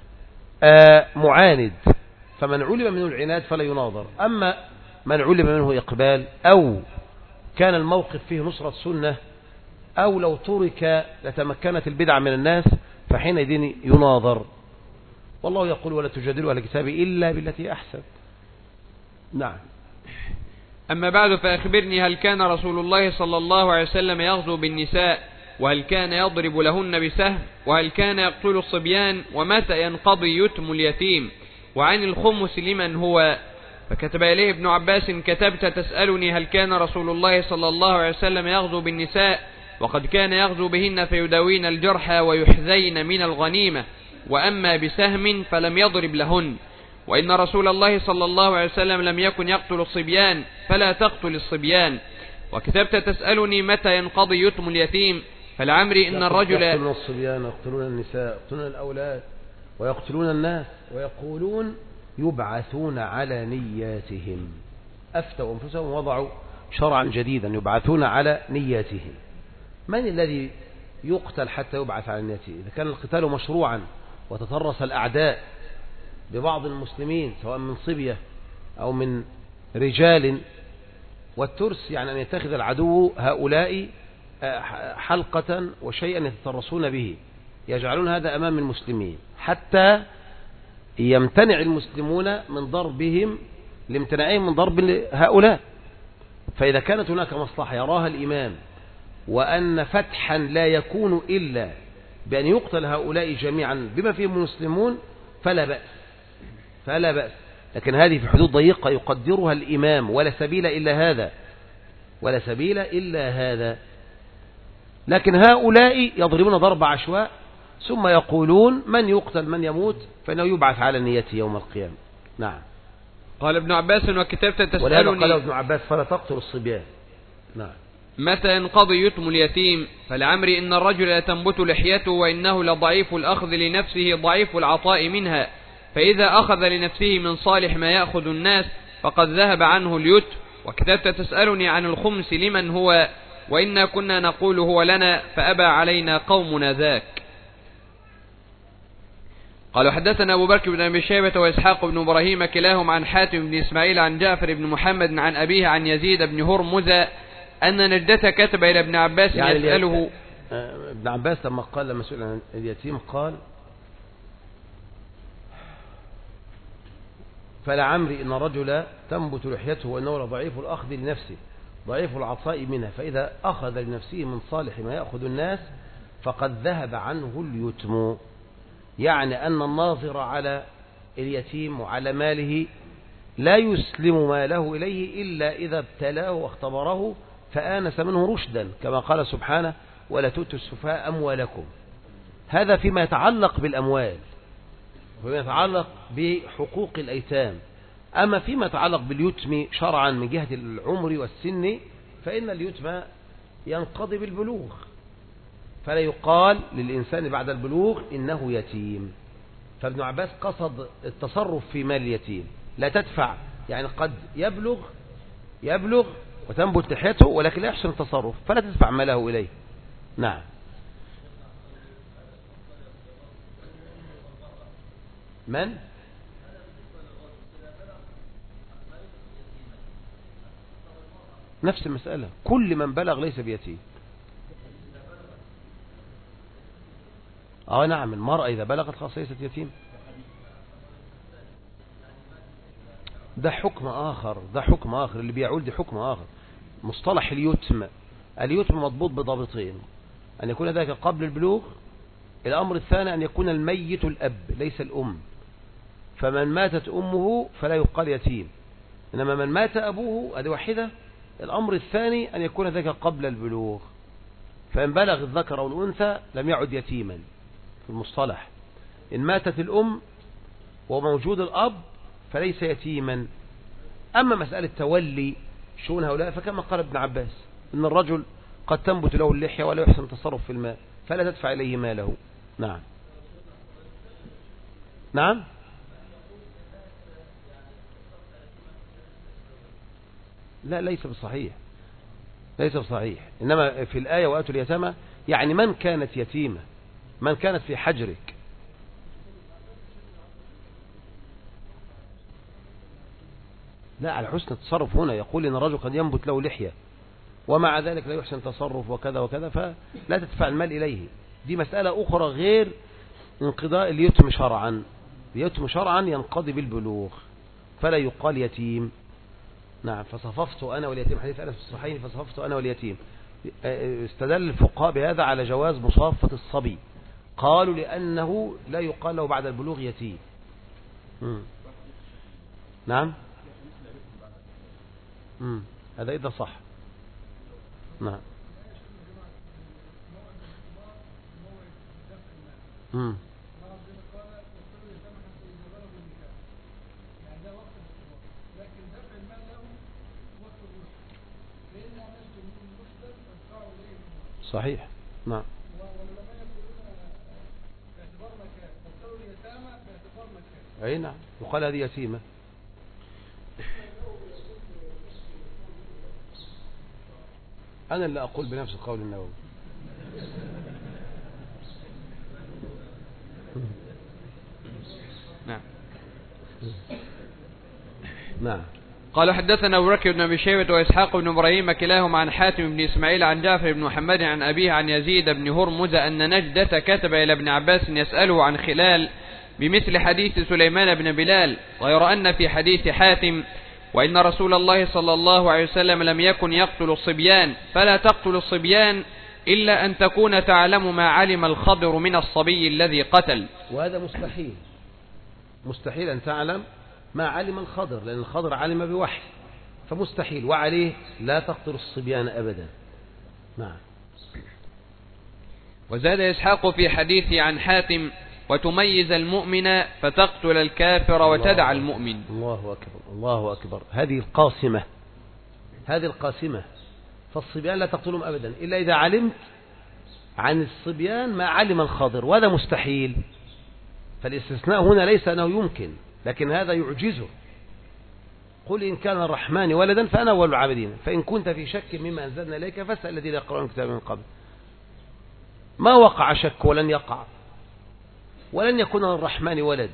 معاند، فمن علم منه العناد فلا يناظر. أما من علم منه إقبال أو كان الموقف فيه نصرة سنة أو لو ترك لتمكنت البدع من الناس فحينئذ يناظر. والله يقول ولا تجادلوا أهل الكتاب إلا بالتي أحسن. نعم. أما بعد فأخبرني هل كان رسول الله صلى الله عليه وسلم يغزو بالنساء وهل كان يضرب لهن بسهم وهل كان يقتل الصبيان ومتى ينقضي يتم اليتيم وعن الخمس لمن هو؟ فكتب إليه ابن عباس كتبت تسألني هل كان رسول الله صلى الله عليه وسلم يغزو بالنساء وقد كان يغزو بهن فيداوين الجرحى ويحذين من الغنيمة وأما بسهم فلم يضرب لهن وإن رسول الله صلى الله عليه وسلم لم يكن يقتل الصبيان فلا تقتل الصبيان. وكتبت تسألني متى ينقضي يتم اليتيم فالعمري إن الرجل يقتلون الصبيان يقتلون النساء يقتلون الأولاد ويقتلون الناس ويقولون يبعثون على نياتهم. أفتوا أنفسهم ووضعوا شرعا جديدا يبعثون على نياتهم. من الذي يقتل حتى يبعث على نيته؟ إذا كان القتال مشروعا وتطرس الأعداء ببعض المسلمين سواء من صبية أو من رجال، والترس يعني أن يتخذ العدو هؤلاء حلقة وشيئا يتطرسون به، يجعلون هذا أمام المسلمين حتى يمتنع المسلمون من ضربهم لامتناعهم من ضرب هؤلاء. فإذا كانت هناك مصلحة يراها الإمام وأن فتحا لا يكون إلا بأن يقتل هؤلاء جميعا بما فيهم المسلمون فلا بأس، فلا بأس. لكن هذه في حدود ضيقة يقدرها الإمام، ولا سبيل إلا هذا، ولا سبيل إلا هذا. لكن هؤلاء يضربون ضرب عشواء ثم يقولون من يقتل من يموت فإنه يبعث على نيته يوم القيامة. نعم. قال ابن عباس وكتبت تسألني، ولهذا قال ابن عباس فلا تقتل الصبيان. نعم. متى ينقضي يتم اليتيم؟ فلعمري إن الرجل لتنبت لحيته وإنه لضعيف الأخذ لنفسه ضعيف العطاء منها، فإذا أخذ لنفسه من صالح ما يأخذ الناس فقد ذهب عنه اليتم. وكتبت تسألني عن الخمس لمن هو، وإنا كنا نقول هو لنا فأبى علينا قومنا ذاك. قالوا حدثنا أبو بكر بن أبي شيبة وإسحاق بن إبراهيم كلاهم عن حاتم بن إسماعيل عن جعفر بن محمد عن أبيه عن يزيد بن هرمز أن نجدة كتب إلى ابن عباس يعني يسأله. ابن عباس لما سئل عن اليتيم قال فلعمري إن الرجل تنبت لحيته وإنه لضعيف الأخذ لنفسه ضعيف العطاء منها، فإذا أخذ لنفسه من صالح ما يأخذ الناس فقد ذهب عنه اليتم. يعني أن الناظر على اليتيم وعلى ماله لا يسلم ماله إليه إلا إذا ابتلاه واختبره فآنس منه رشدا، كما قال سبحانه ولا تؤتوا السفهاء أموالكم. هذا فيما يتعلق بالأموال وفيما يتعلق بحقوق الأيتام. أما فيما يتعلق باليتم شرعا من جهة العمر والسن فإن اليتم ينقضي بالبلوغ، فلا يقال للإنسان بعد البلوغ إنه يتيم. فابن عباس قصد التصرف في مال اليتيم، لا تدفع، يعني قد يبلغ وتنبت لحيته ولكن لا يحسن التصرف فلا تدفع ماله إليه. نعم. من؟ نفس المسألة، كل من بلغ ليس بيتيم. نعم، المرأة إذا بلغت خلاص ليست يتيم. ده حكم آخر، اللي بيعول ده حكم آخر. مصطلح اليتم مضبوط بضابطين: أن يكون ذلك قبل البلوغ، الأمر الثاني أن يكون الميت الأب ليس الأم، فمن ماتت أمه فلا يقال يتيم، إنما من مات أبوه هذه واحدة. الأمر الثاني أن يكون ذلك قبل البلوغ، فإن بلغ الذكر أو الأنثى لم يعد يتيما في المصطلح. إن ماتت الأم وموجود الأب فليس يتيما. أما مسألة تولي شؤون هؤلاء فكما قال ابن عباس إن الرجل قد تنبت له اللحية ولا يحسن التصرف في المال فلا تدفع إليه ماله. نعم. نعم. لا، ليس بصحيح، إنما في الآية وآتوا اليتامى يعني من كانت يتيمة، من كانت في حجرك. لا، على حسن التصرف هنا يقول إن الرجل قد ينبت له لحية ومع ذلك لا يحسن تصرف وكذا وكذا فلا تدفع المال إليه. دي مسألة أخرى غير انقضاء اليتم شرعا. اليتم شرعا ينقضي بالبلوغ فلا يقال يتيم. نعم. فصففت أنا واليتيم، حديث أنس في الصحيحين فصففت أنا واليتيم. استدل الفقهاء بهذا على جواز مصافة الصبي، قالوا لأنه لا يقال له بعد البلوغ يتيم. نعم. هذا إذا صح. نعم. صحيح. نعم. أي نعم، يقال هذه يتيمة. أنا اللي أقول بنفس قول النووي. نعم. نعم. قال حدثنا أبو بكر بن أبي شيبة وإسحاق بن إبراهيم كلاهما عن حاتم بن إسماعيل عن جعفر بن محمد عن أبيه عن يزيد بن هرمز أن نجدة كتب إلى ابن عباس يسأله عن خلال بمثل حديث سليمان بن بلال، غير أن في حديث حاتم وإن رسول الله صلى الله عليه وسلم لم يكن يقتل الصبيان، فلا تقتل الصبيان إلا أن تكون تعلم ما علم الخضر من الصبي الذي قتل. وهذا مستحيل، مستحيل أن تعلم ما علم الخضر، لأن الخضر علم بوحي، فمستحيل. وعليه لا تقتل الصبيان أبدا. نعم. وزاد إسحاق في حديثه عن حاتم وتميز المؤمن فتقتل الكافر وتدع المؤمن. الله أكبر، الله أكبر. هذه القاسمة، هذه القاسمة. فالصبيان لا تقتلهم أبدا إلا إذا علمت عن الصبيان ما علم الخضر، وهذا مستحيل. فالاستثناء هنا ليس أنه يمكن، لكن هذا يعجزه. قل إن كان الرحمن ولدا فأنا أول العابدين، فإن كنت في شك مما أنزلنا إليك فاسأل الذين يقرؤون الكتاب من قبل. ما وقع شك ولن يقع، ولن يكون للرحمن ولد،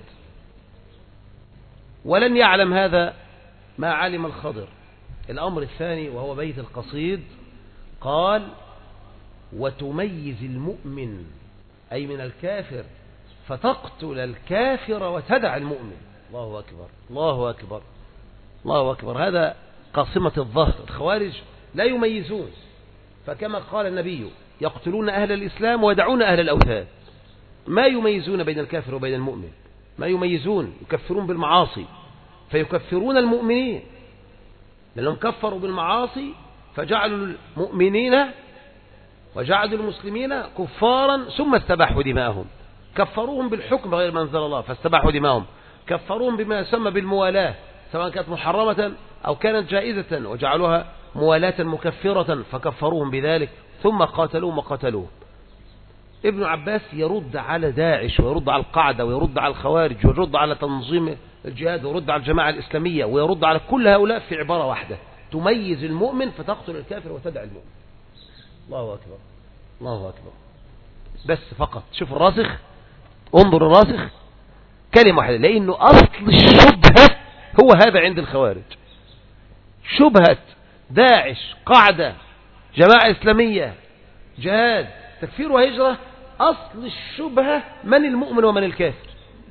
ولن يعلم هذا ما علم الخضر. الأمر الثاني وهو بيت القصيد، قال وتميز المؤمن أي من الكافر فتقتل الكافر وتدع المؤمن. الله أكبر، الله أكبر، الله أكبر. هذا قاصمة الظهر. الخوارج لا يميزون، فكما قال النبي يقتلون أهل الإسلام ويدعون أهل الأوثان. ما يميزون بين الكافر وبين المؤمن، ما يميزون. يكفرون بالمعاصي فيكفرون المؤمنين، لأنهم كفروا بالمعاصي فجعلوا المؤمنين وجعلوا المسلمين كفارا ثم استباحوا دماءهم. كفروهم بالحكم غير ما أنزل الله فاستباحوا دماءهم. كفروهم بما يسمى بالموالاة سواء كانت محرمة أو كانت جائزة وجعلوها موالاة مكفرة فكفروهم بذلك ثم قاتلوهم وقتلوهم. ابن عباس يرد على داعش ويرد على القاعدة ويرد على الخوارج ويرد على تنظيم الجهاد ويرد على الجماعة الإسلامية ويرد على كل هؤلاء في عبارة واحدة: تميز المؤمن فتقتل الكافر وتدع المؤمن. الله أكبر، الله أكبر. بس فقط شوف الراسخ، انظر الراسخ، كلمة واحدة، لأنه أصل الشبهة هو هذا عند الخوارج. شبهة داعش، قاعدة، جماعة إسلامية، جهاد، تكفير وهجرة، أصل الشبهة من المؤمن ومن الكافر.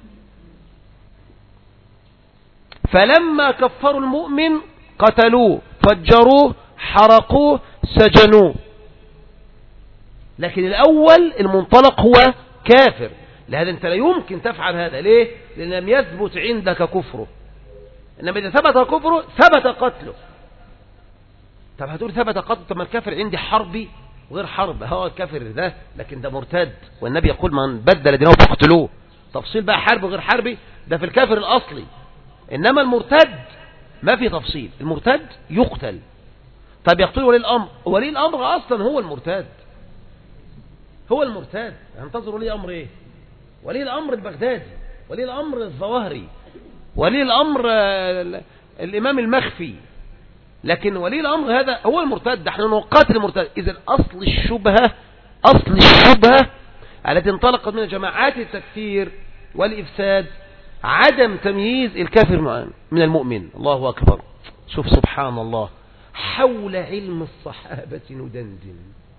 فلما كفروا المؤمن قتلوه، فجروه، حرقوه، سجنوه. لكن الأول المنطلق هو كافر. لهذا أنت لا يمكن تفعل هذا. ليه؟ لأن لم يثبت عندك كفره. إنما إذا ثبت كفره ثبت قتله. طب هتقول ثبت قتله، طب ما الكافر عندي حربي وغير حرب. هو الكافر ده لكن ده مرتد، والنبي يقول من بدل دينه فاقتلوه. تفصيل بقى حرب وغير حربي ده في الكافر الأصلي. إنما المرتد ما في تفصيل، المرتد يقتل. طب يقتل ولي الأمر، ولي الأمر أصلا هو المرتد، هو المرتد. هنتظر ولي أمر إيه؟ ولي الأمر البغدادي، ولي الأمر الظواهري، ولي الأمر الإمام المخفي. لكن ولي الأمر هذا هو المرتد. احنا نقاتل المرتد. إذن أصل الشبهة، أصل الشبهة التي انطلقت من جماعات التكفير والإفساد عدم تمييز الكافر من المؤمن. الله أكبر. شوف سبحان الله، حول علم الصحابة ندندن،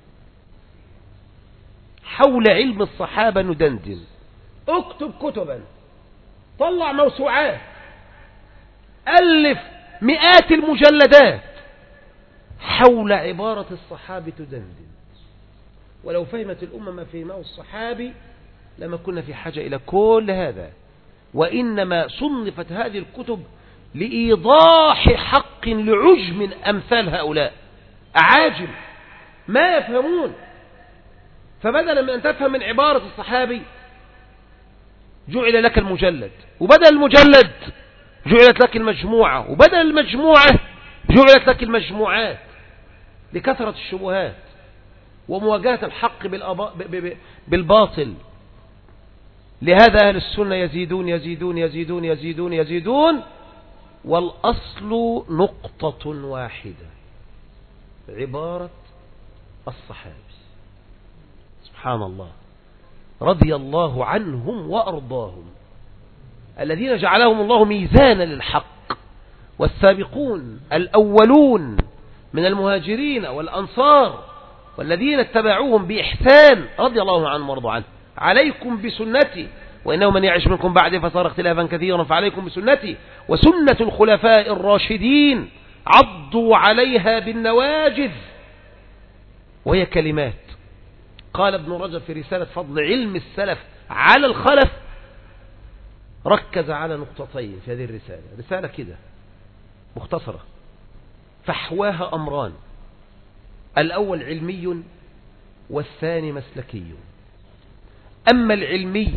حول علم الصحابة ندندن. اكتب كتبا، طلع موسوعات، ألف مئات المجلدات حول عبارة الصحابة تدندن. ولو فهمت الأمة ما فهمه الصحابي لما كنا في حاجة إلى كل هذا. وإنما صنفت هذه الكتب لإيضاح حق لعجم أمثال هؤلاء، أعاجم ما يفهمون. فبدلا من أن تفهم من عبارة الصحابي جعل لك المجلد، وبدل المجلد جعلت لك المجموعة، وبدل المجموعة جعلت لك المجموعات، لكثرة الشبهات ومواجهة الحق بالباطل. لهذا أهل السنة يزيدون يزيدون يزيدون يزيدون يزيدون، والأصل نقطة واحدة، عبارة الصحابة سبحان الله رضي الله عنهم وأرضاهم، الذين جعلهم الله ميزانا للحق، والسابقون الأولون من المهاجرين والأنصار والذين اتبعوهم بإحسان رضي الله عنهم وارضوا عنه. عليكم بسنتي، وإنه من يعش منكم بعد فصار اختلافا كثيرا، فعليكم بسنتي وسنة الخلفاء الراشدين عضوا عليها بالنواجذ. وهي كلمات قال ابن رجب في رسالة فضل علم السلف على الخلف، ركز على نقطتين في هذه الرسالة، رسالة كده مختصرة فحواها أمران، الأول علمي والثاني مسلكي. أما العلمي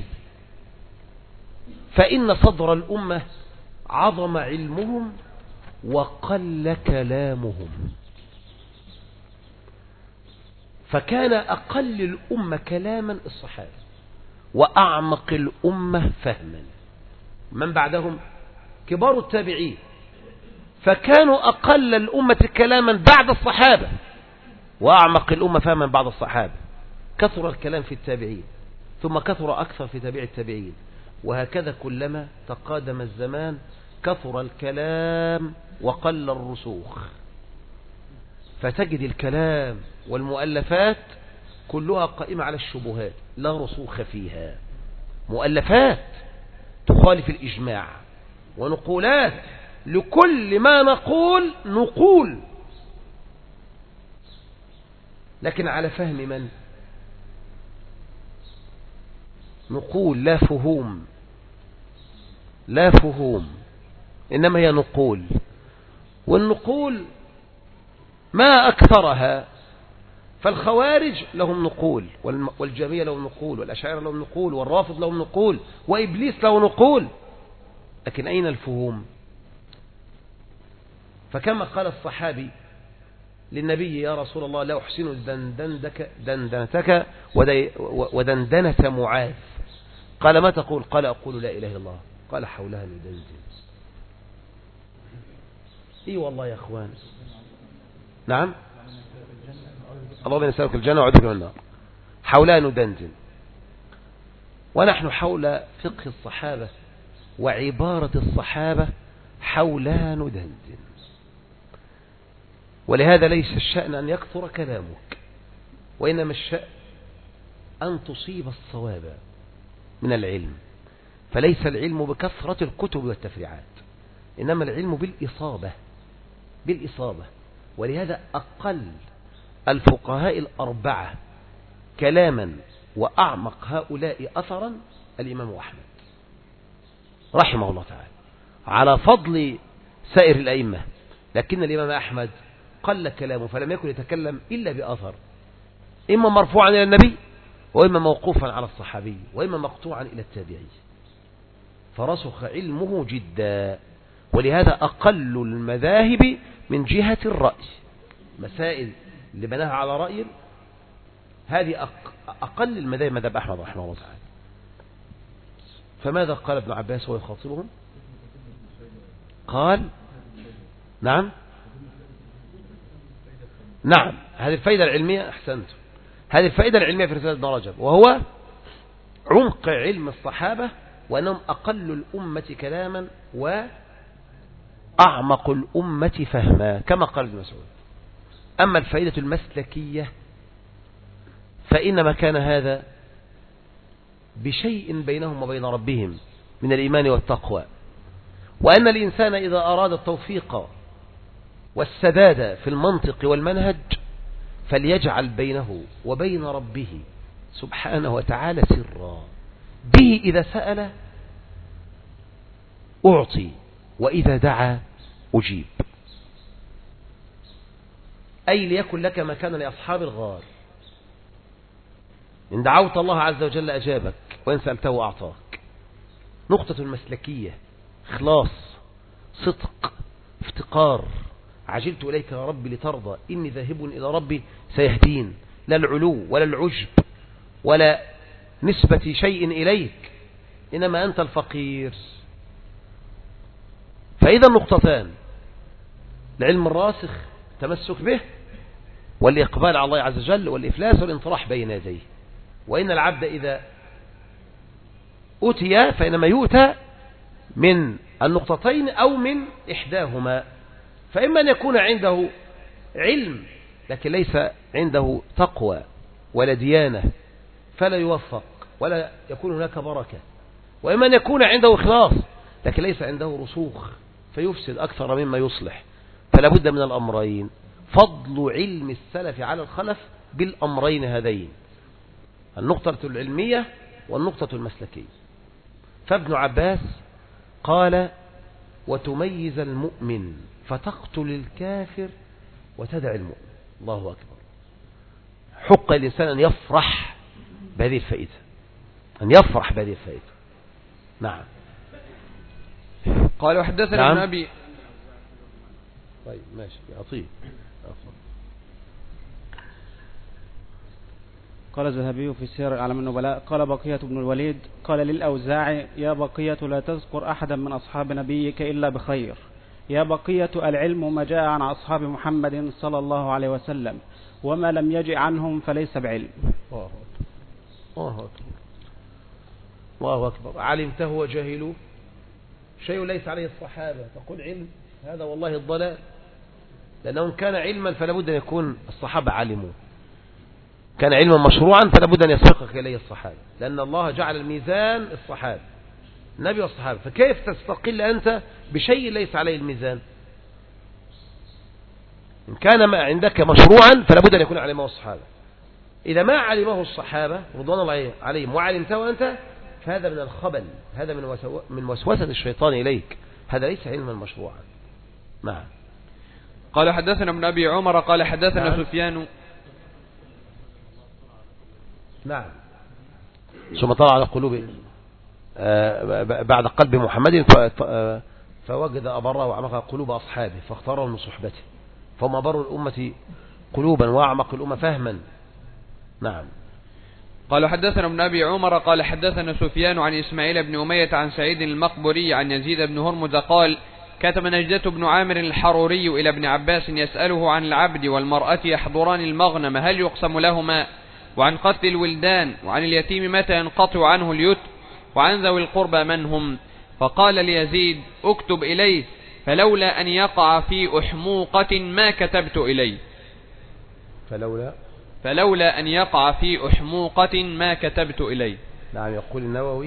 فإن صدر الأمة عظم علمهم وقل كلامهم، فكان أقل الأمة كلاما الصحابة، وأعمق الأمة فهما من بعدهم كبار التابعين، فكانوا أقل الأمة كلاما بعد الصحابة، وأعمق الأمة فهما بعد الصحابة. كثر الكلام في التابعين، ثم كثر أكثر في تابع التابعين، وهكذا كلما تقادم الزمان كثر الكلام وقل الرسوخ، فتجد الكلام والمؤلفات كلها قائمة على الشبهات لا رسوخ فيها، مؤلفات تخالف الإجماع، ونقولات لكل ما نقول لكن على فهم من؟ نقول لا فهوم إنما هي نقول، والنقول ما أكثرها. فالخوارج لهم نقول، والجهمية لهم نقول، والأشاعرة لهم نقول، والرافض لهم نقول، وإبليس له نقول، لكن أين الفهوم؟ فكما قال الصحابي للنبي يا رسول الله لا أحسن دندنتك ودندنة معاذ، قال ما تقول؟ قال أقول لا إله إلا الله، قال حولها ندندن. إيه والله يا أخوان، نعم اللهم نسألك الجنة وعوذ بك من النار، حولها ندندن. ونحن حول فقه الصحابة وعبارة الصحابة حولها ندندن، ولهذا ليس الشأن أن يكثر كلامك، وإنما الشأن أن تصيب الصواب من العلم. فليس العلم بكثرة الكتب والتفريعات، إنما العلم بالإصابة. ولهذا أقل الفقهاء الأربعة كلاما وأعمق هؤلاء أثرا الإمام أحمد رحمه الله تعالى على فضل سائر الأئمة، لكن الإمام أحمد قل كلامه، فلم يكن يتكلم إلا بأثر، إما مرفوعا إلى النبي، وإما موقوفا على الصحابي، وإما مقطوعا إلى التابعي، فرسخ علمه جدا. ولهذا أقل المذاهب من جهة الرأي، مسائل اللي بناها على رأي هذه أقل المذاهب مذهب أحمد رحمه الله تعالى. فماذا قال ابن عباس وهو يخاطبهم؟ قال نعم هذه الفائدة العلمية، أحسنت، هذه الفائدة العلمية في رسالة ابن رجب، وهو عمق علم الصحابة وأنهم أقل الأمة كلاما وأعمق الأمة فهما كما قال ابن مسعود. أما الفائدة المسلكية فإنما كان هذا بشيء بينهم وبين ربهم من الإيمان والتقوى، وأن الإنسان إذا أراد التوفيق والسداد في المنطق والمنهج فليجعل بينه وبين ربه سبحانه وتعالى سرا، به إذا سأل أعطي وإذا دعا أجيب، أي ليكن لك ما كان لأصحاب الغار، إن دعوت الله عز وجل أجابك، وإن سألته أعطاك. نقطة المسلكية، إخلاص، صدق، افتقار، عجلت إليك يا ربي لترضى، إني ذاهب إلى ربي سيهدين، لا العلو ولا العجب ولا نسبة شيء إليك، إنما أنت الفقير. فإذا النقطتان: العلم الراسخ التمسك به، والإقبال على الله عز وجل، والإفلاس والانطراح بين يديه. وإن العبد إذا أتي فإنما يؤتى من النقطتين أو من إحداهما. فإما أن يكون عنده علم لكن ليس عنده تقوى ولا ديانة فلا يوفق ولا يكون هناك بركة، وإما أن يكون عنده إخلاص لكن ليس عنده رسوخ فيفسد أكثر مما يصلح. فلا بد من الأمرين. فضل علم السلف على الخلف بالأمرين هذين: النقطة العلمية والنقطة المسلكية. فابن عباس قال: وتميز المؤمن فتقتل الكافر وتدع المؤمن. الله أكبر. حق الإنسان أن يفرح بهذه الفائدة، أن يفرح بهذه الفائدة. نعم. قال: وحدثنا نعم. ابن أبي. طيب ماشي أطيب. قال الذهبي في سير أعلام النبلاء: قال بقية بن الوليد: قال للأوزاعي: يا بقية لا تذكر أحدا من أصحاب نبيك إلا بخير. يا بقية العلم ما جاء عن أصحاب محمد صلى الله عليه وسلم، وما لم يجئ عنهم فليس بعلم. الله أكبر. الله أكبر. علمته وجهلوا شيء ليس عليه الصحابة تقول علم؟ هذا والله الضلال. لأنه كان علما فلا بد أن يكون الصحابة علموا. كان علما مشروعا فلا بد أن يسبقك إليه الصحابة، لأن الله جعل الميزان الصحابة، النبي والصحابة. فكيف تستقل أنت بشيء ليس عليه الميزان؟ إن كان ما عندك مشروعا فلا بد أن يكون علمه الصحابة. إذا ما علمه الصحابة رضوان الله عليهم وعلمته أنت فهذا من الخبل، هذا من وسوسة الشيطان إليك، هذا ليس علما مشروعا. نعم. قال: حدثنا ابن أبي عمر قال حدثنا نعم. سفيان. نعم. ثم طلع على قلوب بعد قلب محمد فوجد أبره وأعمق قلوب أصحابه فاختارهم من صحبته، فهم أبر الأمة قلوبا وأعمق الأمة فهما. نعم. قال: حدثنا ابن أبي عمر قال حدثنا سفيان عن إسماعيل بن أمية عن سعيد المقبري عن يزيد بن هرمز قال: كتب نجدة بن عامر الحروري إلى ابن عباس يسأله عن العبد والمرأة يحضران المغنم هل يقسم لهما، وعن قتل الولدان، وعن اليتيم متى ينقطع عنه اليتم، وعن ذوي القربى من هم. فقال ليزيد: اكتب إليه، فلولا أن يقع في أحموقة ما كتبت إليه. فلولا أن يقع في أحموقة ما كتبت إليه. نعم. يقول النووي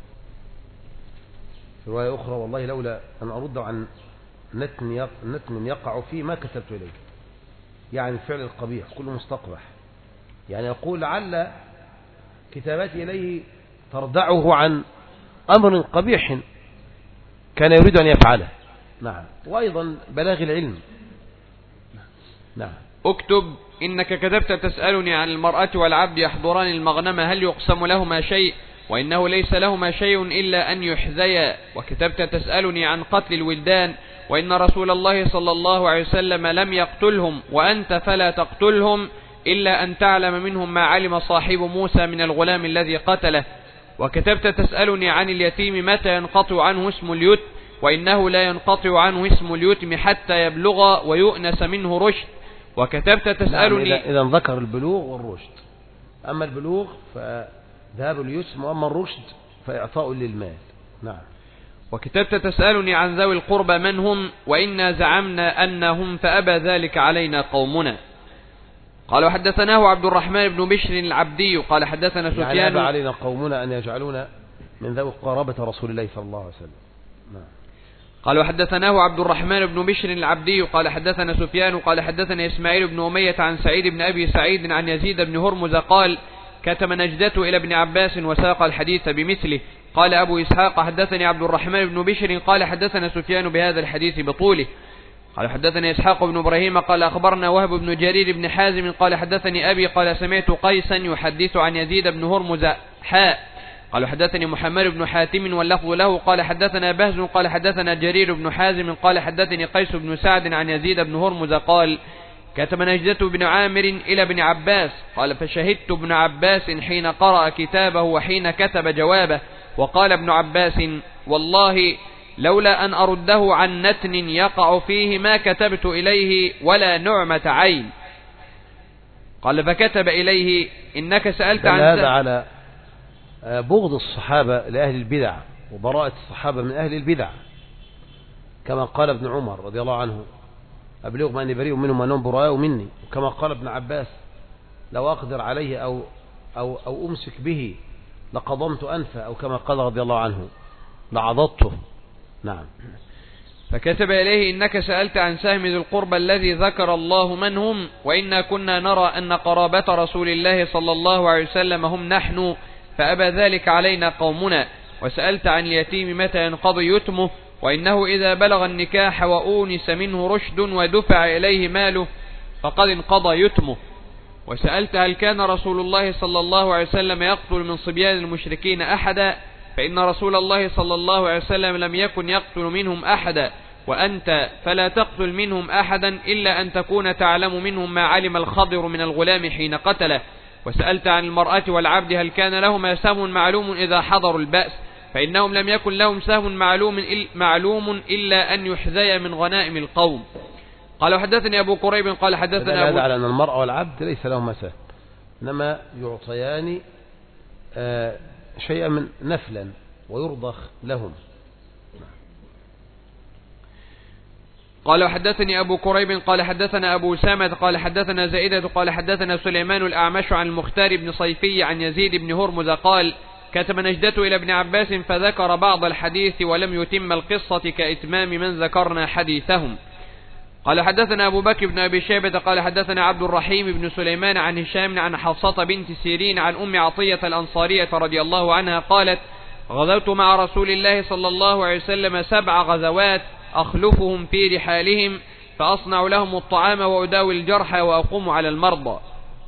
في رواية أخرى: والله لولا أن أرد عن نتن يقع فيه ما كتبت إليه. يعني الفعل القبيح كله مستقبح. يعني يقول لعل كتابتي إليه تردعه عن أمر قبيح كان يريد أن يفعله. نعم. وأيضا بلاغ العلم. نعم. اكتب: إنك كتبت تسألني عن المرأة والعبد يحضران المغنم هل يقسم لهما شيء، وإنه ليس لهما شيء إلا أن يحذيا. وكتبت تسألني عن قتل الولدان، وإن رسول الله صلى الله عليه وسلم لم يقتلهم، وأنت فلا تقتلهم إلا أن تعلم منهم ما علم صاحب موسى من الغلام الذي قتله. وكتبت تسألني عن اليتيم متى ينقطع عنه اسم اليتم، وإنه لا ينقطع عنه اسم اليتم حتى يبلغ ويؤنس منه رشد. وكتبت تسألني. نعم. إذا ذكر البلوغ والرشد. أما البلوغ فذهاب اليتم، وأما الرشد فإعطاء للمال. نعم. وكتبت تسألني عن ذوي القربى من هم، وإنا زعمنا أنهم فأبى ذلك علينا قومنا. قال: وحدثناه عبد الرحمن بن بشر العبدي قال حدثنا سفيان. يعني أبى علينا قومنا أن يجعلون من ذوي قرابة رسول الله صلى الله عليه وسلم. نعم. قال: وحدثناه عبد الرحمن بن بشر العبدي قال حدثنا سفيان قال حدثنا إسماعيل بن أمية عن سعيد بن أبي سعيد عن يزيد بن هرمز قال: كتب نجدة إلى ابن عباس وساق الحديث بمثله. قال أبو إسحاق: حدثني عبد الرحمن بن بشر قال حدثنا سفيان بهذا الحديث بطوله. قال: حدثني إسحاق بن إبراهيم قال أخبرنا وهب بن جرير بن حازم قال حدثني أبي قال سمعت قيسا يحدث عن يزيد بن هرمز قال: حدثني محمد بن حاتم واللفظ له قال حدثنا بهز قال حدثنا جرير بن حازم قال حدثني قيس بن سعد عن يزيد بن هرمز قال: كتب نجدة بن عامر إلى ابن عباس قال: فشهدت ابن عباس حين قرأ كتابه وحين كتب جوابه، وقال ابن عباس: والله لولا أن أرده عن نتن يقع فيه ما كتبت إليه ولا نعمة عين. قال: فكتب إليه: إنك سألت عن هذا على بغض الصحابة لأهل البدع وبراءة الصحابة من أهل البدع، كما قال ابن عمر رضي الله عنه: أبلغ ما أني بريء منهم وأنهم براء مني. وكما قال ابن عباس: لو أقدر عليه أو أمسك به لقضمت أنفه، أو كما قال رضي الله عنه: لعضضته. نعم. فكتب إليه: إنك سألت عن سهم ذي القربى الذي ذكر الله من هم، وإنا كنا نرى أن قرابة رسول الله صلى الله عليه وسلم هم نحن، فأبى ذلك علينا قومنا. وسألت عن اليتيم متى ينقضي يتمه، وإنه إذا بلغ النكاح وأونس منه رشد ودفع إليه ماله فقد انقضى يتمه. وسألت: هل كان رسول الله صلى الله عليه وسلم يقتل من صبيان المشركين أحدا؟ فإن رسول الله صلى الله عليه وسلم لم يكن يقتل منهم أحدا، وأنت فلا تقتل منهم أحدا إلا أن تكون تعلم منهم ما علم الخضر من الغلام حين قتله. وسألت عن المرأة والعبد: هل كان لهما سهم معلوم إذا حضروا البأس؟ فإنهم لم يكن لهم سهم معلوم إلا أن يحذي من غنائم القوم. قال: وحدثني أبو كريب قال حدثنا هذا على أن المرأة والعبد ليس لهما سهم، إنما يعطيان شيئا من نفلا ويرضخ لهم. قال: وحدثني أبو كريب قال حدثنا أبو سامة قال حدثنا زائدة قال حدثنا سليمان الأعمش عن المختار بن صيفي عن يزيد بن هرمز قال: كتب نجدة إلى ابن عباس فذكر بعض الحديث ولم يتم القصة كإتمام من ذكرنا حديثهم. قال: حدثنا أبو بكر بن أبي شيبة قال حدثنا عبد الرحيم بن سليمان عن هشام عن حفصة بنت سيرين عن أم عطية الأنصارية رضي الله عنها قالت: غزوت مع رسول الله صلى الله عليه وسلم 7 غزوات أخلفهم في رحالهم، فأصنع لهم الطعام وأداوي الجرحى وأقوم على المرضى.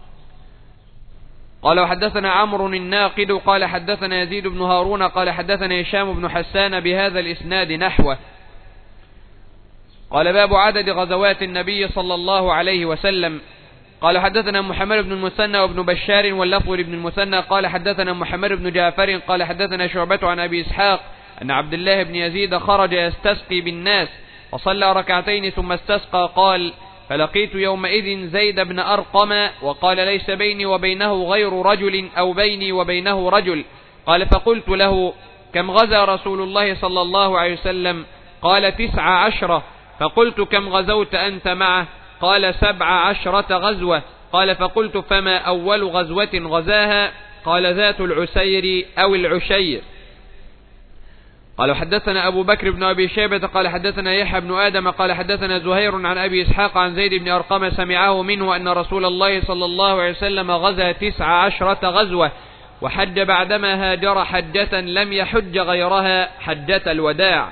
قال: وحدثنا عمرو الناقد قال حدثنا يزيد بن هارون قال حدثنا هشام بن حسان بهذا الإسناد نحوه. قال: باب عدد غزوات النبي صلى الله عليه وسلم. قال: حدثنا محمد بن المثنى وابن بشار واللفظ لابن المثنى قال حدثنا محمد بن جعفر قال حدثنا شعبة عن أبي إسحاق أن عبد الله بن يزيد خرج يستسقي بالناس وصلى ركعتين ثم استسقى. قال: فلقيت يومئذ زيد بن أرقم وقال: ليس بيني وبينه غير رجل أو بيني وبينه رجل. قال: فقلت له: كم غزا رسول الله صلى الله عليه وسلم؟ قال: 19. فقلت: كم غزوت أنت معه؟ قال: 17 غزوة. قال: فقلت: فما أول غزوة غزاها؟ قال: ذات العسير أو العشير. قال: حدثنا أبو بكر بن أبي شيبة قال حدثنا يحيى بن آدم قال حدثنا زهير عن أبي إسحاق عن زيد بن أرقم سمعه منه أن رسول الله صلى الله عليه وسلم غزا 19 غزوة وحج بعدما هاجر حجة لم يحج غيرها حجة الوداع.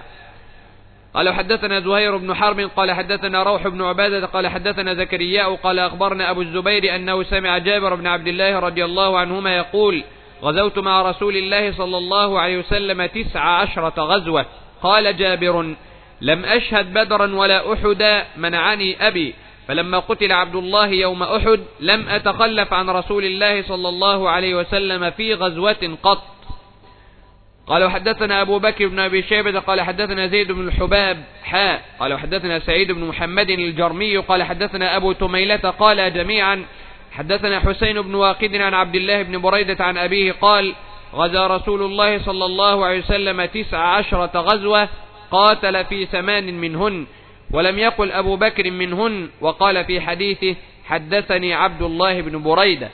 قال: حدثنا زهير بن حرب قال حدثنا روح بن عبادة قال حدثنا زكرياء قال أخبرنا أبو الزبير أنه سمع جابر بن عبد الله رضي الله عنهما يقول: غزوت مع رسول الله صلى الله عليه وسلم 19 غزوة. قال جابر: لم أشهد بدرا ولا أحدا، منعني أبي، فلما قتل عبد الله يوم أحد لم أتخلف عن رسول الله صلى الله عليه وسلم في غزوة قط. قال: وحدثنا أبو بكر بن أبي شيبة قال حدثنا زيد بن الحباب قال: وحدثنا سعيد بن محمد الجرمي قال حدثنا أبو تميلة قال جميعا حدثنا حسين بن واقد عن عبد الله بن بريدة عن أبيه قال: غزا رسول الله صلى الله عليه وسلم 19 غزوة قاتل في 8 منهن، ولم يقل أبو بكر منهن، وقال في حديثه: حدثني عبد الله بن بريدة.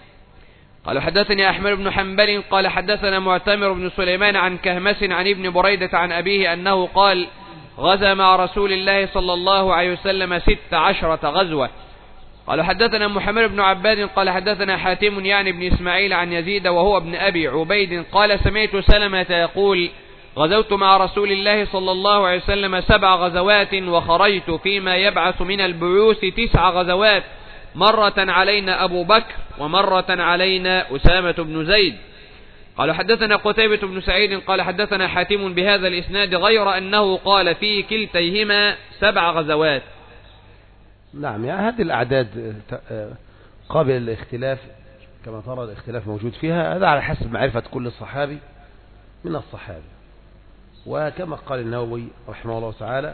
قال: حدثني أحمد بن حنبل قال حدثنا معتمر بن سليمان عن كهمس عن ابن بريدة عن أبيه أنه قال: غزا مع رسول الله صلى الله عليه وسلم 16 غزوة. قال: حدثنا محمد بن عباد قال حدثنا حاتم يعني بن إسماعيل عن يزيد وهو ابن أبي عبيد قال: سمعت سلمة يقول: غزوت مع رسول الله صلى الله عليه وسلم 7 غزوات وخرجت فيما يبعث من البعوث 9 غزوات، مرة علينا أبو بكر ومرة علينا أسامة بن زيد. قال: حدثنا قتيبة بن سعيد قال حدثنا حاتم بهذا الإسناد غير أنه قال في كلتيهما 7 غزوات. نعم، يعني هذه الأعداد قابل للاختلاف كما ترى الاختلاف موجود فيها، هذا على حسب معرفة كل صحابي من الصحابة. وكما قال النووي رحمه الله تعالى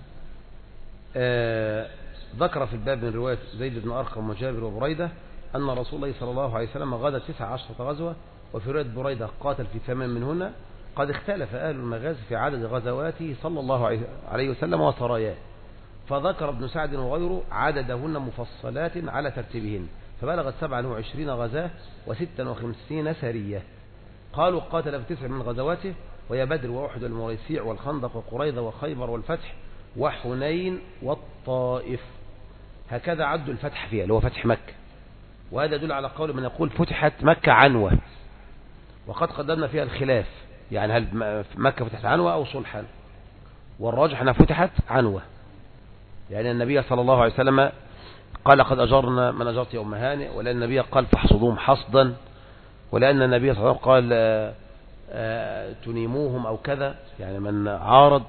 ذكر في الباب من رواية زيد بن أرقم وجابر وبريدة أن رسول الله صلى الله عليه وسلم غزا 19 غزوة، وفي رواية بريدة قاتل في 8 منهن. قد اختلف أهل المغازي في عدد غزواته صلى الله عليه وسلم وسراياه، فذكر ابن سعد وغيره عددهن مفصلات على ترتيبهن، فبلغت 27 غزاة و56 سرية. قالوا قاتل في 9 من غزواته، وهي بدر وأحد والمريسيع والخندق وقريظة وخيبر والفتح وحنين والطائف. هكذا عدوا الفتح فيها اللي هو فتح مكة، وهذا يدل على قول من يقول فتحت مكة عنوة، وقد قدمنا فيها الخلاف، يعني هل مكة فتحت عنوة أو صلحا، والراجح أنها فتحت عنوة، يعني النبي صلى الله عليه وسلم قال قد أجرنا من أجرت يوم هانئ، ولأن النبي قال فاحصدوهم حصدا، ولأن النبي صلى الله عليه وسلم قال تنيموهم أو كذا، يعني من عارض.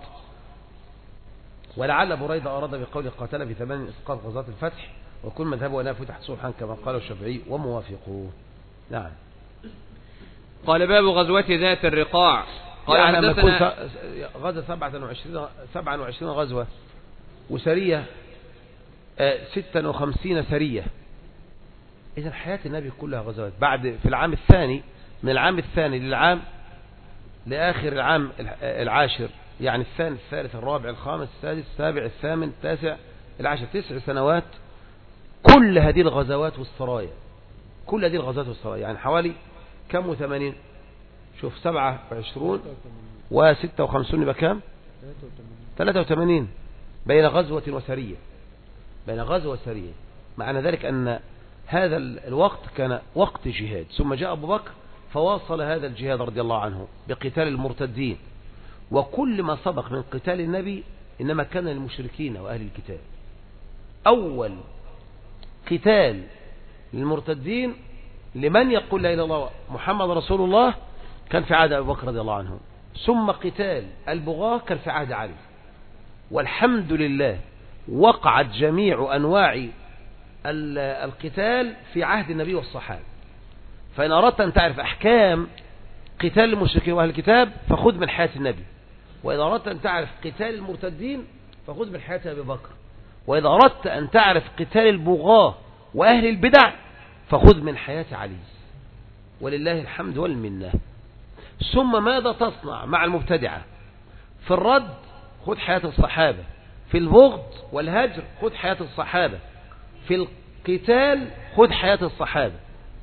ولعل بريدة أراد بقول قاتل في 8 إسقاط غزوات الفتح، وكل مذهبه أنها فتحت صلحا كما قال الشافعي وموافقوه. نعم. قال باب غزوة ذات الرقاع. قال يعني لما يكون حدثنا غزا 27 غزوة وسرية 56 سرية، إذا حياة النبي كلها غزوات. بعد في العام الثاني، من العام الثاني للعام لآخر العام العاشر، يعني الثاني الثالث الرابع الخامس السادس السابع الثامن التاسع العاشر، 9 سنوات. كل هذه الغزوات والسرايا، كل هذه الغزوات والسرايا، يعني حوالي كم و80، شوف 27 و56 يبقى كام؟ 83 بين غزوة وسرية، بين غزوة وسرية. معنى ذلك أن هذا الوقت كان وقت جهاد، ثم جاء أبو بكر فواصل هذا الجهاد رضي الله عنه بقتال المرتدين. وكل ما سبق من قتال النبي إنما كان للمشركين وأهل الكتاب. أول قتال للمرتدين لمن يقول لا إله إلا الله محمد رسول الله كان في عهد أبي بكر رضي الله عنه، ثم قتال البغاة كان في عهد علي. والحمد لله وقعت جميع أنواع القتال في عهد النبي والصحابة. فإن أردت أن تعرف أحكام قتال المشركين وأهل الكتاب فخذ من حياة النبي، وإذا أردت أن تعرف قتال المرتدين فخذ من حياة أبي بكر، وإذا أردت أن تعرف قتال البغاة وأهل البدع فخذ من حياة علي، ولله الحمد والمنة. ثم ماذا تصنع مع المبتدعة؟ في الرد خذ حياة الصحابة، في البغض والهجر خذ حياة الصحابة، في القتال خذ حياة الصحابة.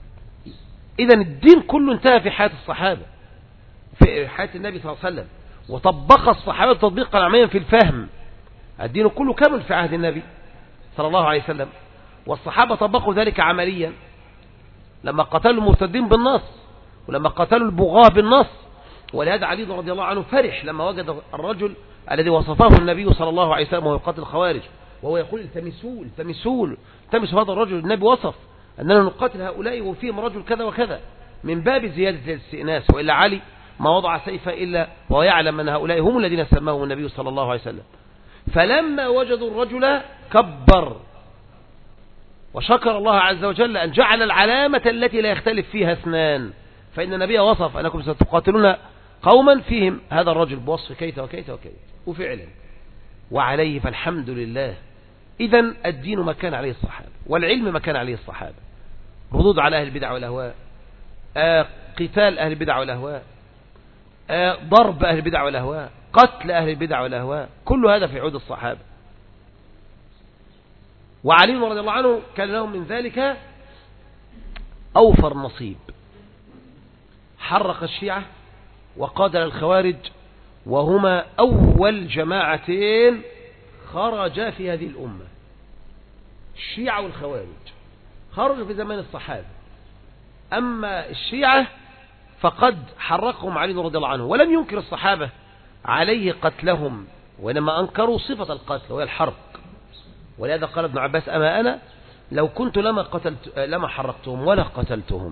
إذا الدين كله انتهى في حياة الصحابة، في حياة النبي صلى الله عليه وسلم، وطبق الصحابة تطبيقا عمليا في الفهم. الدين كله كامل في عهد النبي صلى الله عليه وسلم، والصحابة طبقوا ذلك عمليا لما قتلوا المرتدين بالنص، ولما قتلوا البغاة بالنص. ولهذا علي رضي الله عنه فرح لما وجد الرجل الذي وصفه النبي صلى الله عليه وسلم وهو يقاتل الخوارج، وهو يقول التمسوا هذا الرجل. النبي وصف أننا نقاتل هؤلاء وفيهم رجل كذا وكذا، من باب زيادة الاستئناس. وإلا علي ما وضع سيفا إلا وهو يعلم أن هؤلاء هم الذين سماهم النبي صلى الله عليه وسلم. فلما وجدوا الرجل كبر وشكر الله عز وجل أن جعل العلامة التي لا يختلف فيها اثنان، فإن النبي وصف أنكم ستقاتلون قوما فيهم هذا الرجل بوصف كيت وكيت وكيت، وفعلا وعليه فالحمد لله. إذن الدين ما كان عليه الصحابة، والعلم ما كان عليه الصحابة، ردود على أهل البدع والأهواء، قتال أهل البدع والأهواء، ضرب أهل البدع والأهواء، قتل أهل البدع والأهواء، كل هذا في عهد الصحابة. وعلي رضي الله عنه كان لهم من ذلك أوفر نصيب، حرق الشيعة وقاتل الخوارج، وهما أول جماعتين خرجا في هذه الأمة. الشيعة والخوارج خرجوا في زمان الصحابة، أما الشيعة فقد حرقهم علي رضي الله عنه، ولم ينكر الصحابة عليه قتلهم، وإنما أنكروا صفة القتل وهي الحرق. ولهذا قال ابن عباس أما أنا لو كنت لما حرقتهم ولا قتلتهم.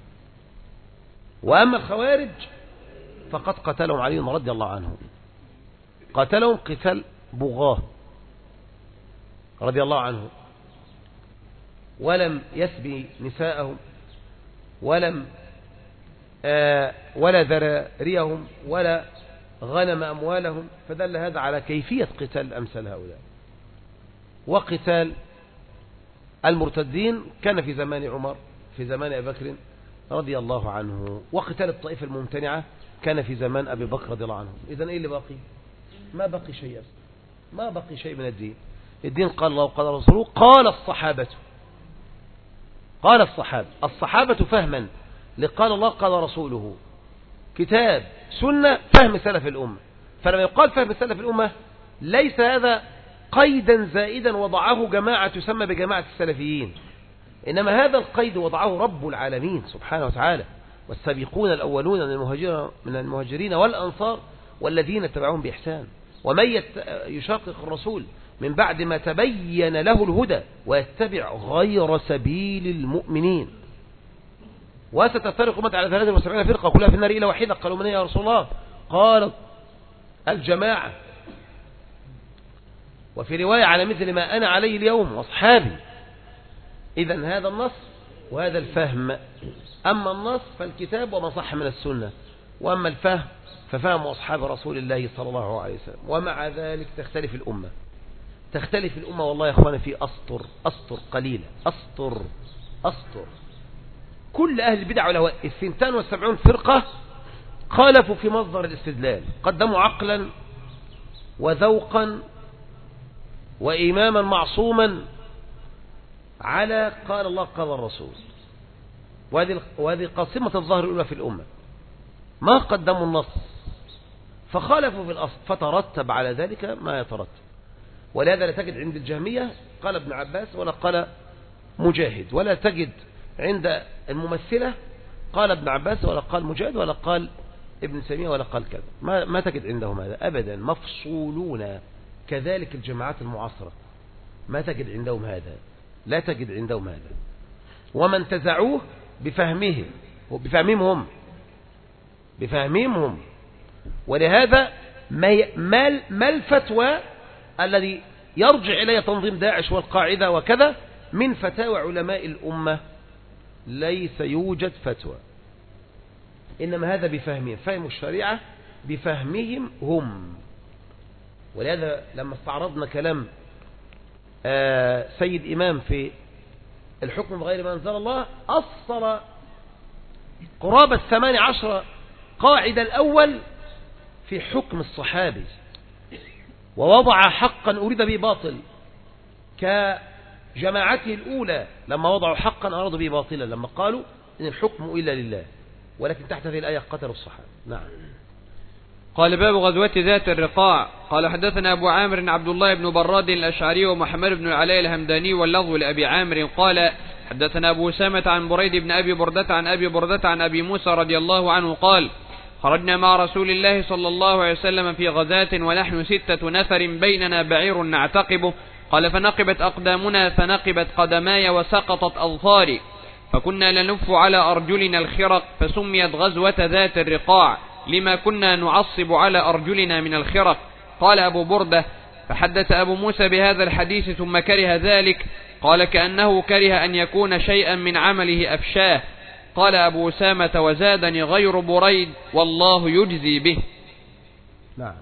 وأما الخوارج فقد قتلهم علي رضي الله عنه، قتلهم قتال بغاة رضي الله عنه، ولم يسبي نساءهم، ولم ولا ذراريهم ولا غنم أموالهم، فدل هذا على كيفية قتال أمثال هؤلاء. وقتال المرتدين كان في زمان عمر، في زمان أبي بكر رضي الله عنه، وقتال الطائفة الممتنعة كان في زمان أبي بكر رضي الله عنه. إذن إيه اللي باقي؟ ما بقي شيء، ما بقي شيء من الدين. الدين قال الله وقال رسوله، قال الصحابة، قال الصحابة فهما لقال الله قال رسوله، كتاب سنة فهم سلف الأمة. فلما يقال فهم سلف الأمة ليس هذا قيدا زائدا وضعه جماعة تسمى بجماعة السلفيين، إنما هذا القيد وضعه رب العالمين سبحانه وتعالى، والسابقون الأولون من المهاجرين والأنصار والذين اتبعوهم بإحسان. ومن يشاقق الرسول من بعد ما تبين له الهدى ويتبع غير سبيل المؤمنين وستفترق أمتي على 73 فرقة كلها في النار إلا واحدة. قالوا من هي يا رسول الله؟ قال الجماعة، وفي رواية على مثل ما أنا عليه اليوم وأصحابي. إذن هذا النص وهذا الفهم. أما النص فالكتاب وما صح من السنة، وأما الفهم ففهم أصحاب رسول الله صلى الله عليه وسلم. ومع ذلك تختلف الأمة، تختلف الأمة والله يا أخوانا في أسطر قليلة، أسطر. كل أهل البدع والأهواء 72 فرقة خالفوا في مصدر الاستدلال، قدموا عقلا وذوقا وإماما معصوما على قال الله قال الرسول. وهذه قاصمة الظاهر الأولى في الأمة، ما قدموا النص فخالفوا في الأصل، فترتب على ذلك ما يترتب. ولهذا لا تجد عند الجهمية قال ابن عباس ولا قال مجاهد، ولا تجد عند الممثلة قال ابن عباس ولا قال مجاهد ولا قال ابن تيمية ولا قال كذا، ما تجد عندهم هذا أبدا، مفصولون. كذلك الجماعات المعاصرة ما تجد عندهم هذا، لا تجد عندهم هذا. ومن تزعوه بفهمهم ولهذا ما الفتوى الذي يرجع إليه تنظيم داعش والقاعدة وكذا من فتاوى علماء الأمة؟ ليس يوجد فتوى، إنما هذا بفهمهم، فهم الشريعة بفهمهم هم. ولهذا لما استعرضنا كلام سيد إمام في الحكم بغير ما أنزل الله، أصل قرابة 18 قاعدة الأول في حكم الصحابي، ووضع حقا أريد به باطل، كجماعته الأولى لما وضعوا حقا أرادوا به باطلا لما قالوا إن الحكم إلا لله، ولكن تحت هذه الآية قتلوا الصحابة. نعم. قال باب غزوة ذات الرقاع. قال حدثنا أبو عامر عبد الله بن براد الأشعري ومحمد بن العلاء الهمداني واللفظ لأبي عامر قال حدثنا أبو أسامة عن بريد بن أبي بردة عن أبي بردة عن أبي موسى رضي الله عنه قال خرجنا مع رسول الله صلى الله عليه وسلم في غزاة ونحن 6 نفر بيننا بعير نعتقبه. قال فنقبت أقدامنا فنقبت قدماي وسقطت أظفاري، فكنا لنف على أرجلنا الخرق، فسميت غزوة ذات الرقاع لما كنا نعصب على أرجلنا من الخرق. قال أبو بردة فحدث أبو موسى بهذا الحديث ثم كره ذلك، قال كأنه كره أن يكون شيئا من عمله أفشاه. قال أبو أسامة وزادني غير بريد والله يجزي به. نعم.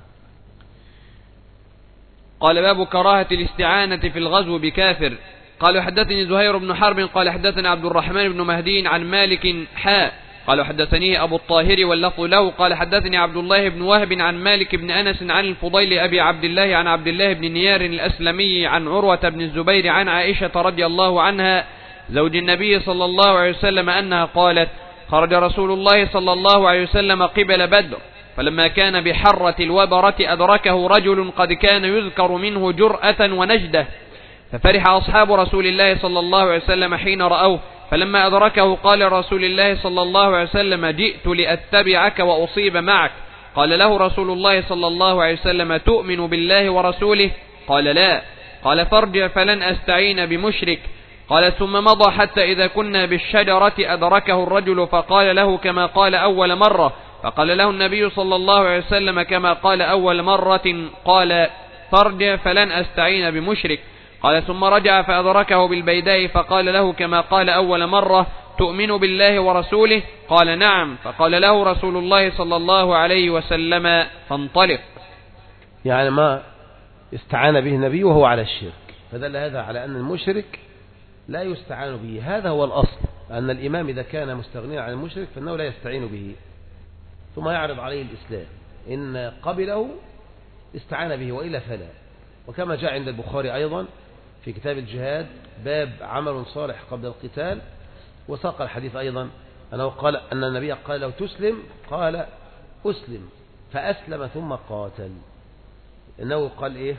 قال باب كراهة الاستعانة في الغزو بكافر. قال حدثني زهير بن حرب قال حدثنا عبد الرحمن بن مهدي عن مالك قال حدثني أبو الطاهر واللفظ له قال حدثني عبد الله بن وهب عن مالك بن أنس عن الفضيل أبي عبد الله عن عبد الله بن نيار الأسلمي عن عروة بن الزبير عن عائشة رضي الله عنها زوج النبي صلى الله عليه وسلم أنها قالت خرج رسول الله صلى الله عليه وسلم قبل بدر، فلما كان بحرة الوبرة أدركه رجل قد كان يذكر منه جرأة ونجدة، ففرح أصحاب رسول الله صلى الله عليه وسلم حين رأوه، فلما أدركه قال رسول الله صلى الله عليه وسلم جئت لأتبعك وأصيب معك. قال له رسول الله صلى الله عليه وسلم تؤمن بالله ورسوله؟ قال لا. قال فارجع فلن أستعين بمشرك. قال ثم مضى حتى إذا كنا بالشجرة أدركه الرجل فقال له كما قال أول مرة، فقال له النبي صلى الله عليه وسلم كما قال أول مرة، قال فارجع فلن أستعين بمشرك. قال ثم رجع فأدركه بالبيداء فقال له كما قال أول مرة، تؤمن بالله ورسوله؟ قال نعم. فقال له رسول الله صلى الله عليه وسلم فانطلق. يعني ما استعان به النبي وهو على الشرك، فدل هذا على أن المشرك لا يستعان به. هذا هو الأصل، أن الإمام إذا كان مستغنيا عن المشرك فإنه لا يستعين به، ثم يعرض عليه الإسلام، إن قبله استعان به وإلا فلا. وكما جاء عند البخاري أيضا في كتاب الجهاد باب عمل صالح قبل القتال، وساق الحديث أيضا أنه قال أن النبي قال لو تسلم، قال أسلم، فأسلم ثم قاتل. إنه قال إيه؟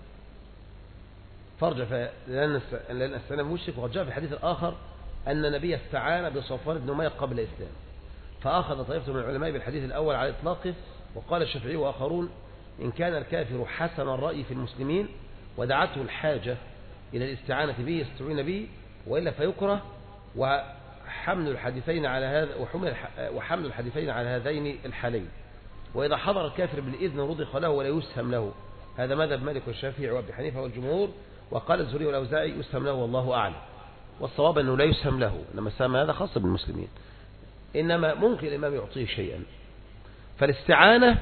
فارجع لأن استعان مشرك. وقد جاء في الحديث الآخر أن النبي استعان بصفوان بن أمية قبل الإسلام، فأخذ طائفة من العلماء بالحديث الأول على إطلاقه، وقال الشافعي وآخرون إن كان الكافر حسن الرأي في المسلمين ودعته الحاجة إلى الاستعانة به يستعين به، وإلا فيكره. وحمل الحديثين على هذا وحمل الحديثين على هذين الحالين. وإذا حضر الكافر بالإذن رضخ له ولا يسهم له. هذا مذهب مالك والشافعي وابي حنيفة والجمهور. وقال الزهري والأوزاعي يسهم له والله أعلم، والصواب أنه لا يسهم له، إنما السهم هذا خاص بالمسلمين، إنما ممكن الإمام يعطيه شيئا. فالاستعانة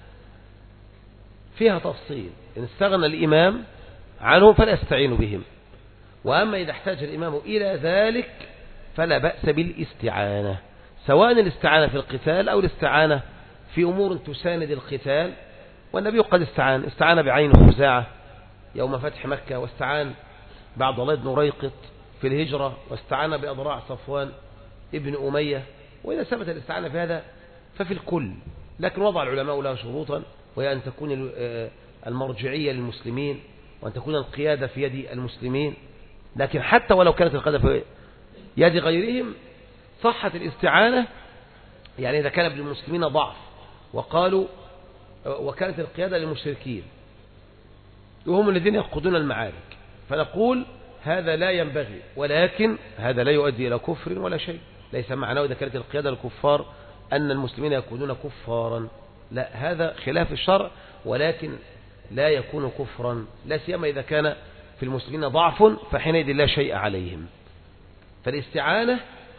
فيها تفصيل، إن استغنى الإمام عنهم فلا يستعين بهم، وأما إذا احتاج الإمام إلى ذلك فلا بأس بالاستعانة، سواء الاستعانة في القتال أو الاستعانة في أمور تساند القتال. والنبي قد استعان بعين خزاعة يوم فتح مكة، واستعان بعبد الله بن ريقط في الهجرة، واستعان بأضراع صفوان ابن أمية. وإذا ثبت الاستعانة في هذا ففي الكل، لكن وضع العلماء لها شروطا، وهي أن تكون المرجعية للمسلمين، وأن تكون القيادة في يد المسلمين. لكن حتى ولو كانت القيادة في يد غيرهم صحت الاستعانة، يعني إذا كان بالمسلمين ضعف وقالوا وكانت القيادة للمشركين وهم الذين يقودون المعارك، فنقول هذا لا ينبغي، ولكن هذا لا يؤدي إلى كفر ولا شيء. ليس معناه إذا كانت القيادة للكفار أن المسلمين يكونون كفارا، لا، هذا خلاف الشرع، ولكن لا يكون كفرا، لا سيما إذا كان في المسلمين ضعف، فحينئذ لا شيء عليهم. فالاستعانة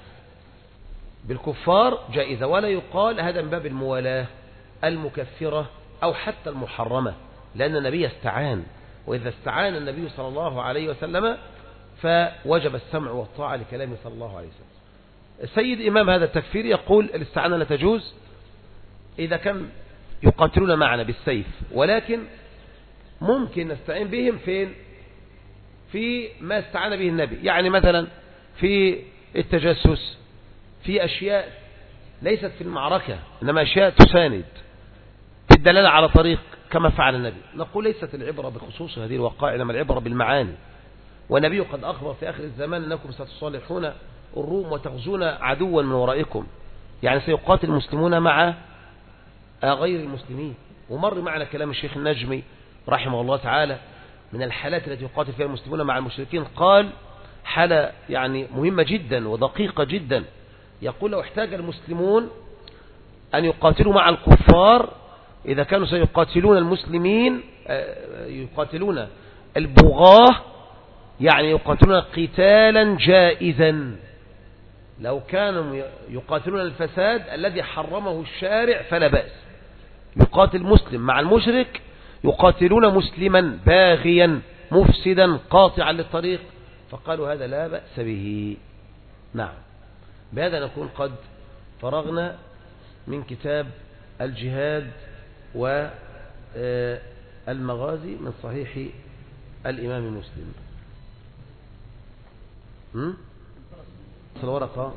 بالكفار جائزة، ولا يقال هذا من باب الموالاة المكفرة أو حتى المحرمة، لأن النبي استعان، وإذا استعان النبي صلى الله عليه وسلم فوجب السمع والطاعة لكلامه صلى الله عليه وسلم. السيد إمام هذا التكفير يقول الاستعانة لا تجوز إذا كان يقاتلون معنا بالسيف، ولكن ممكن نستعين بهم فين؟ في ما استعان به النبي، يعني مثلا في التجسس، في أشياء ليست في المعركة إنما أشياء تساند، في الدلالة على طريق كما فعل النبي. نقول ليست العبرة بخصوص هذه الوقائع، إنما العبرة بالمعاني. والنبي قد أخبر في آخر الزمان أنكم ستصالحون الروم وتغزون عدوا من ورائكم، يعني سيقاتل المسلمون مع غير المسلمين. ومر معنا كلام الشيخ النجمي رحمه الله تعالى من الحالات التي يقاتل فيها المسلمون مع المشركين، قال حالة يعني مهمة جدا ودقيقة جدا، يقول لو احتاج المسلمون أن يقاتلوا مع الكفار، إذا كانوا سيقاتلون المسلمين يقاتلون البغاة، يعني يقاتلون قتالا جائزا، لو كانوا يقاتلون الفساد الذي حرمه الشارع فلا بأس. يقاتل مسلم مع المشرك، يقاتلون مسلما باغيا مفسدا قاطعا للطريق، فقالوا هذا لا بأس به. نعم، بهذا نكون قد فرغنا من كتاب الجهاد والمغازي من صحيح الإمام مسلم. الورقة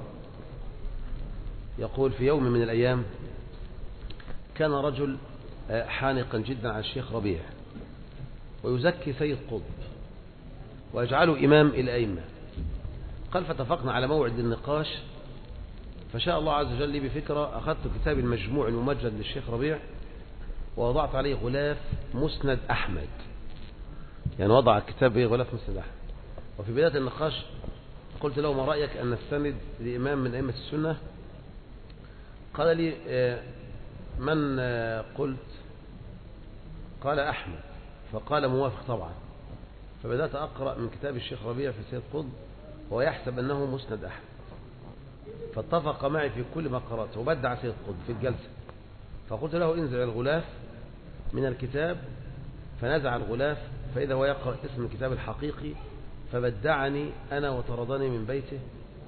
يقول في يوم من الأيام كان رجل حانقا جدا على الشيخ ربيع، ويزكي سيد قطب ويجعله إمام الأئمة. قال فاتفقنا على موعد للنقاش، فشاء الله عز وجل لي بفكرة، أخذت كتاب المجموع الممجد للشيخ ربيع ووضعت عليه غلاف مسند أحمد، يعني وضع الكتاب غلاف مسند أحمد. وفي بداية النقاش قلت له ما رأيك أن نستند لإمام من أئمة السنة؟ قال لي من قلت؟ قال أحمد، فقال موافق طبعا. فبدأت أقرأ من كتاب الشيخ ربيع في سيد قطب وهو يحسب أنه مسند أحمد، فاتفق معي في كل ما قرأته، وبدع سيد قطب في الجلسة، فقلت له انزع الغلاف من الكتاب، فنزع الغلاف، فإذا هو يقرأ اسم الكتاب الحقيقي، فبدعني أنا وطردني من بيته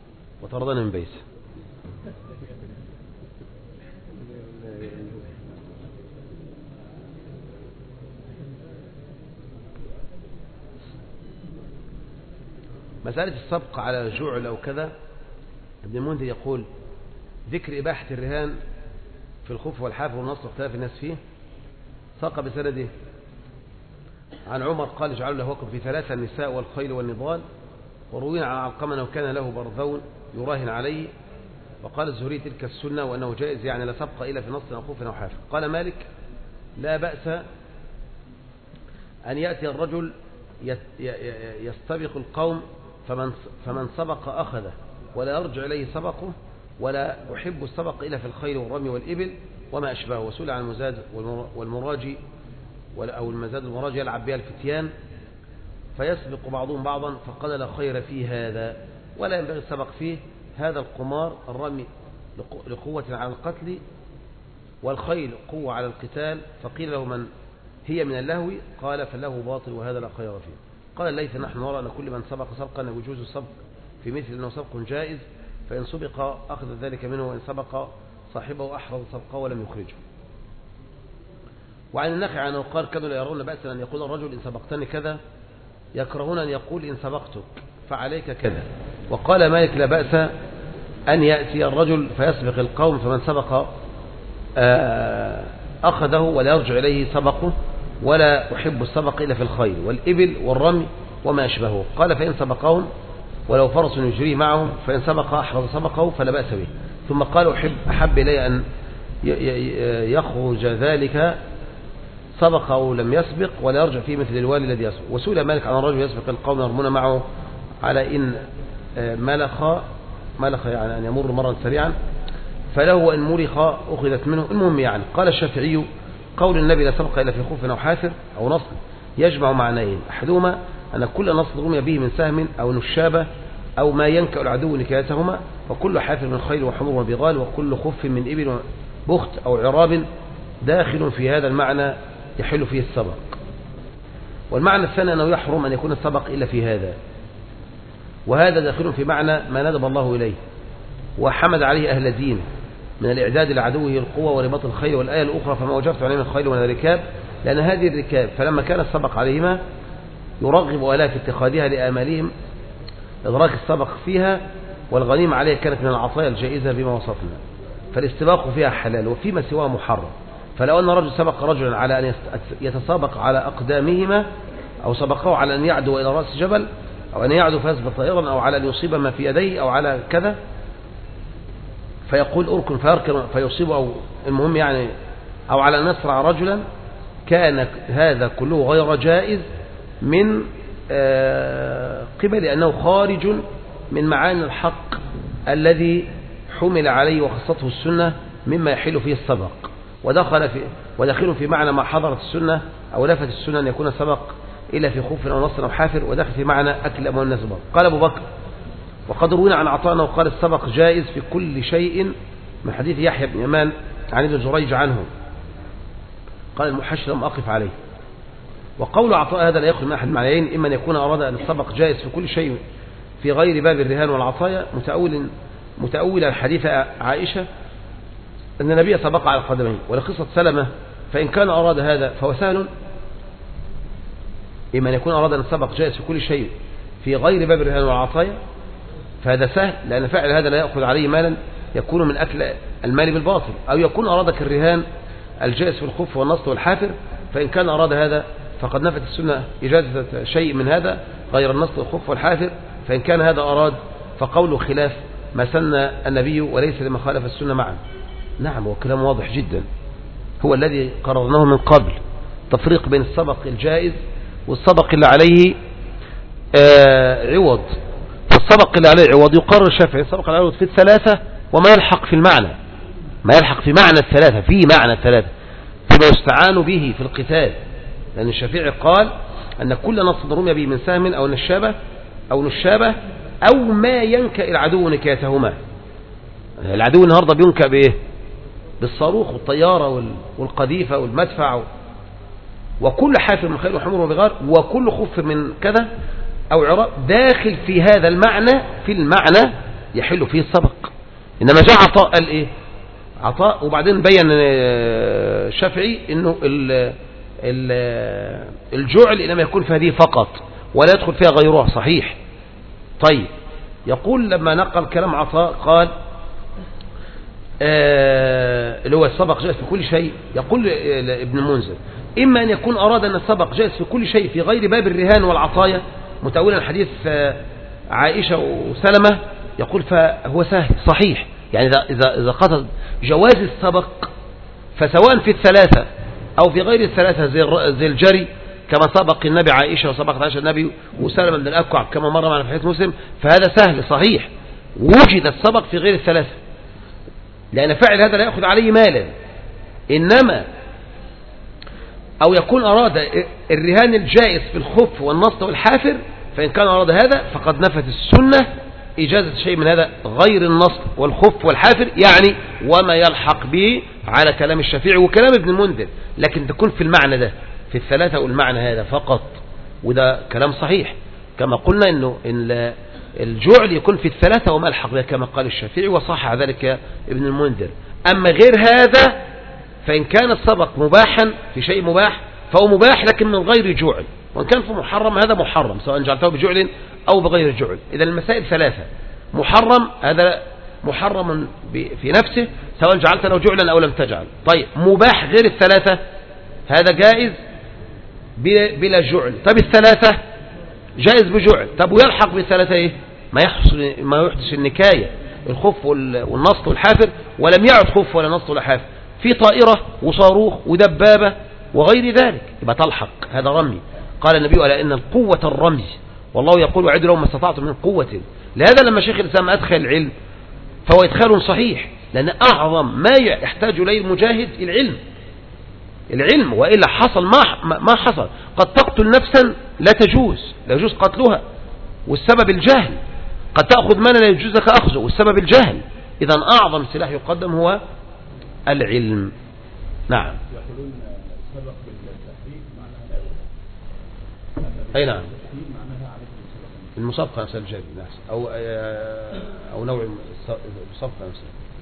مسألة السبق على جعل أو كذا، ابن المنذر يقول ذكر إباحة الرهان في الخف والحافر والنصر واختلاف الناس فيه ساق بسنده عن عمر قال اجعلوا له وقف في 3 النساء والخيل والنضال، وروينا عن علقمة أنه كان له برذون يراهن عليه، وقال الزهري تلك السنة وأنه جائز يعني لا سبق إلا في نصر أو خف أو حافر. قال مالك لا بأس أن يأتي الرجل يستبق القوم فمن سبق أخذه ولا يرجع إليه سبقه، ولا أحب السبق إلا في الخيل والرمي والإبل وما أشبهه. وسئل عن المزاد والمراجي أو المزاد المراجي يلعب بها الفتيان فيسبق بعضهم بعضا، فقال لا خير في هذا ولا ينبغي السبق فيه. هذا القمار الرمي لقوة على القتل، والخيل قوة على القتال، فقيل له من هي من اللهو قال فله باطل وهذا لا خير فيه. قال ليس نحن نرى أن كل من سبق سبقا يجوز السبق في مثل أنه سبق جائز، فإن سبق أخذ ذلك منه، وإن سبق صاحبه أحرز سبقه ولم يخرجه. وعن النخعي عنه قال كانوا لا يرون بأسا أن يقول الرجل إن سبقتني كذا، يكرهون أن يقول إن سبقتك فعليك كذا. وقال مالك لا بأس أن يأتي الرجل فيسبق القوم فمن سبق أخذه ولا يرجع إليه سبقه، ولا أحب السبق إلا في الخيل والإبل والرمي وما أشبهه. قال فإن سبقهم ولو فرس يجري معهم فإن سبق أحرز سبقه فلا بأس به. ثم قال أحب إلي أن يخرج ذلك سبق أو لم يسبق ولا يرجع فيه مثل الوالي الذي يسبق. وسئل مالك عن الرجل يسبق القوم يرمون معه على إن ملخ يعني أن يمر مرا سريعا فله وإن مرخ أخذت منه. المهم يعني قال الشافعي قول النبي لا سبق إلا في خوف أو حافر أو نصر يجمع معنيين، أحدهما أن كل نصر رمي به من سهم أو نشابة أو ما ينكأ العدو نكايتهما، وكل حافر من خيل وحمر وبغال، وكل خف من إبل وبخت أو عراب داخل في هذا المعنى يحل فيه السبق. والمعنى الثاني أنه يحرم أن يكون السبق إلا في هذا، وهذا داخل في معنى ما ندب الله إليه وحمد عليه أهل دين من الإعداد لعدوه القوة ورباط الخيل. والآية الأخرى فما وجبت عليه من الخيل ومن الركاب، لأن هذه الركاب فلما كان السبق عليهما يرغب أهلها في اتخاذها لآمالهم إدراك السبق فيها، والغنيمة عليها كانت من العطايا الجائزة بما وصفنا، فالاستباق فيها حلال وفيما سواه محرم. فلو أن رجل سبق رجلا على أن يتسابق على أقدامهما، أو سبقه على أن يعدو إلى رأس جبل، أو أن يعدو فيسبق طائرا، أو على أن يصيب ما في يديه، أو على كذا، فيقول أركن فيركن فيصيب، أو المهم يعني، أو على أن يسرع رجلا، كان هذا كله غير جائز من قبل أنه خارج من معاني الحق الذي حمل عليه وخصته السنة مما يحل فيه السبق، ودخل في معنى ما حضرت السنة أو لفت السنة أن يكون سبق إلا في خوف أو نصر أو حافر، ودخل في معنى أكل أموال الناس. قال أبو بكر وقد روينا عن عطاء وقال السبق جائز في كل شيء، من حديث يحيى بن يمان عن ابن جريج عنه قال المحشر لم أقف عليه. وقول عطاء هذا لا يخرج من أحد معنيين، إما أن يكون أراد أن السبق جائز في كل شيء في غير باب الرهان والعطايا، متأولا حديث عائشة أن النبي سبق على قدميه، ولقصة سلمة، فإن كان أراد هذا فهو سهل. إما أن يكون أراد أن السبق جائز في كل شيء في غير باب الرهان والعطايا فهذا سهل، لأن فاعل هذا لا يأخذ عليه مالا يكون من أكل المال بالباطل، أو يكون أرادك الرهان الجائز في الخف والنصر والحافر، فإن كان أراد هذا فقد نفت السنة إجازة شيء من هذا غير النصر والخف والحافر، فإن كان هذا أراد فقوله خلاف ما سن النبي وليس لما خالف السنة معا. نعم، وكلام واضح جدا، هو الذي قررناه من قبل، تفريق بين السبق الجائز والسبق اللي عليه عوض. فالسبق اللي عليه عوض يقرر الشافعي السبق اللي عليه عوض في الثلاثة، وما يلحق في المعنى، ما يلحق في معنى الثلاثة، في معنى الثلاثة فيما يستعان به في القتال، لأن الشافعي قال أن كل نص رمي به من سهم أو نشابة أو ما ينكأ العدو نكايتهما، العدو النهاردة بينكأ بإيه؟ بالصاروخ والطيارة والقذيفة والمدفع وكل حافر من خيل وحمر وبغار وكل خف من كذا أو عراء داخل في هذا المعنى، في المعنى يحل فيه السبق. إنما جاء عطاء قال إيه؟ عطاء وبعدين بين الشافعي إنه الجعل إنما يكون في هذه فقط ولا يدخل فيها غيرها. صحيح. طيب يقول لما نقل كلام عطاء قال اللي هو السبق جائز في كل شيء، يقول ابن المنذر إما أن يكون أراد أن السبق جائز في كل شيء في غير باب الرهان والعطايا متأولا حديث عائشة وسلمة، يقول فهو سهل صحيح. يعني إذا قصد جواز السبق فسواء في الثلاثة أو في غير الثلاثة زي الجري كما سبق النبي عائشة وسبقت عائشة النبي وسلمة بن الأكوع كما مر معنا في حديث مسلم، فهذا سهل صحيح. وجد السبق في غير الثلاثة لأن فاعل هذا لا يأخذ عليه مالا. إنما أو يكون أراد الرهان الجائز في الخف والنص والحافر، فإن كان أراد هذا فقد نفت السنة إجازة شيء من هذا غير النص والخف والحافر، يعني وما يلحق به على كلام الشافعي وكلام ابن المنذر، لكن تكون في المعنى ده في الثلاثة والمعنى هذا فقط، وده كلام صحيح كما قلنا إنه إن الجعل يكون في الثلاثة وما يلحق به كما قال الشافعي وصحح ذلك ابن المنذر. أما غير هذا فإن كان السبق مباحا في شيء مباح فهو مباح لكن من غير جعل، وإن كان في محرم هذا محرم سواء جعلته بجعل أو بغير جعل. إذا المسائل ثلاثة: محرم هذا محرم في نفسه سواء جعلت له جعلا أو لم تجعل. طيب مباح غير الثلاثة هذا جائز بلا جعل. طب الثلاثة جائز بجعل. طب ويلحق بالثلاثة إيه؟ ما يحدث النكاية الخف والنص والحافر ولم يعد خف ولا نص ولا حافر، في طائرة وصاروخ ودبابة وغير ذلك يبقى تلحق، هذا رمي. قال النبي ألا إن القوة الرمي والله يقول وعد لهم ما استطعتم من قوة. لهذا لما شيخ الإسلام أدخل العلم فهو إدخال صحيح، لأن أعظم ما يحتاج إليه المجاهد العلم، وإلا حصل ما حصل. قد تقتل نفسا لا يجوز قتلها والسبب الجهل، قد تأخذ ما لا يجوز لك أخذه والسبب الجهل. إذا أعظم سلاح يقدم هو العلم. نعم. أي نعم، المسابقة نفسها الجاري أو نوع المسابقة نفسها.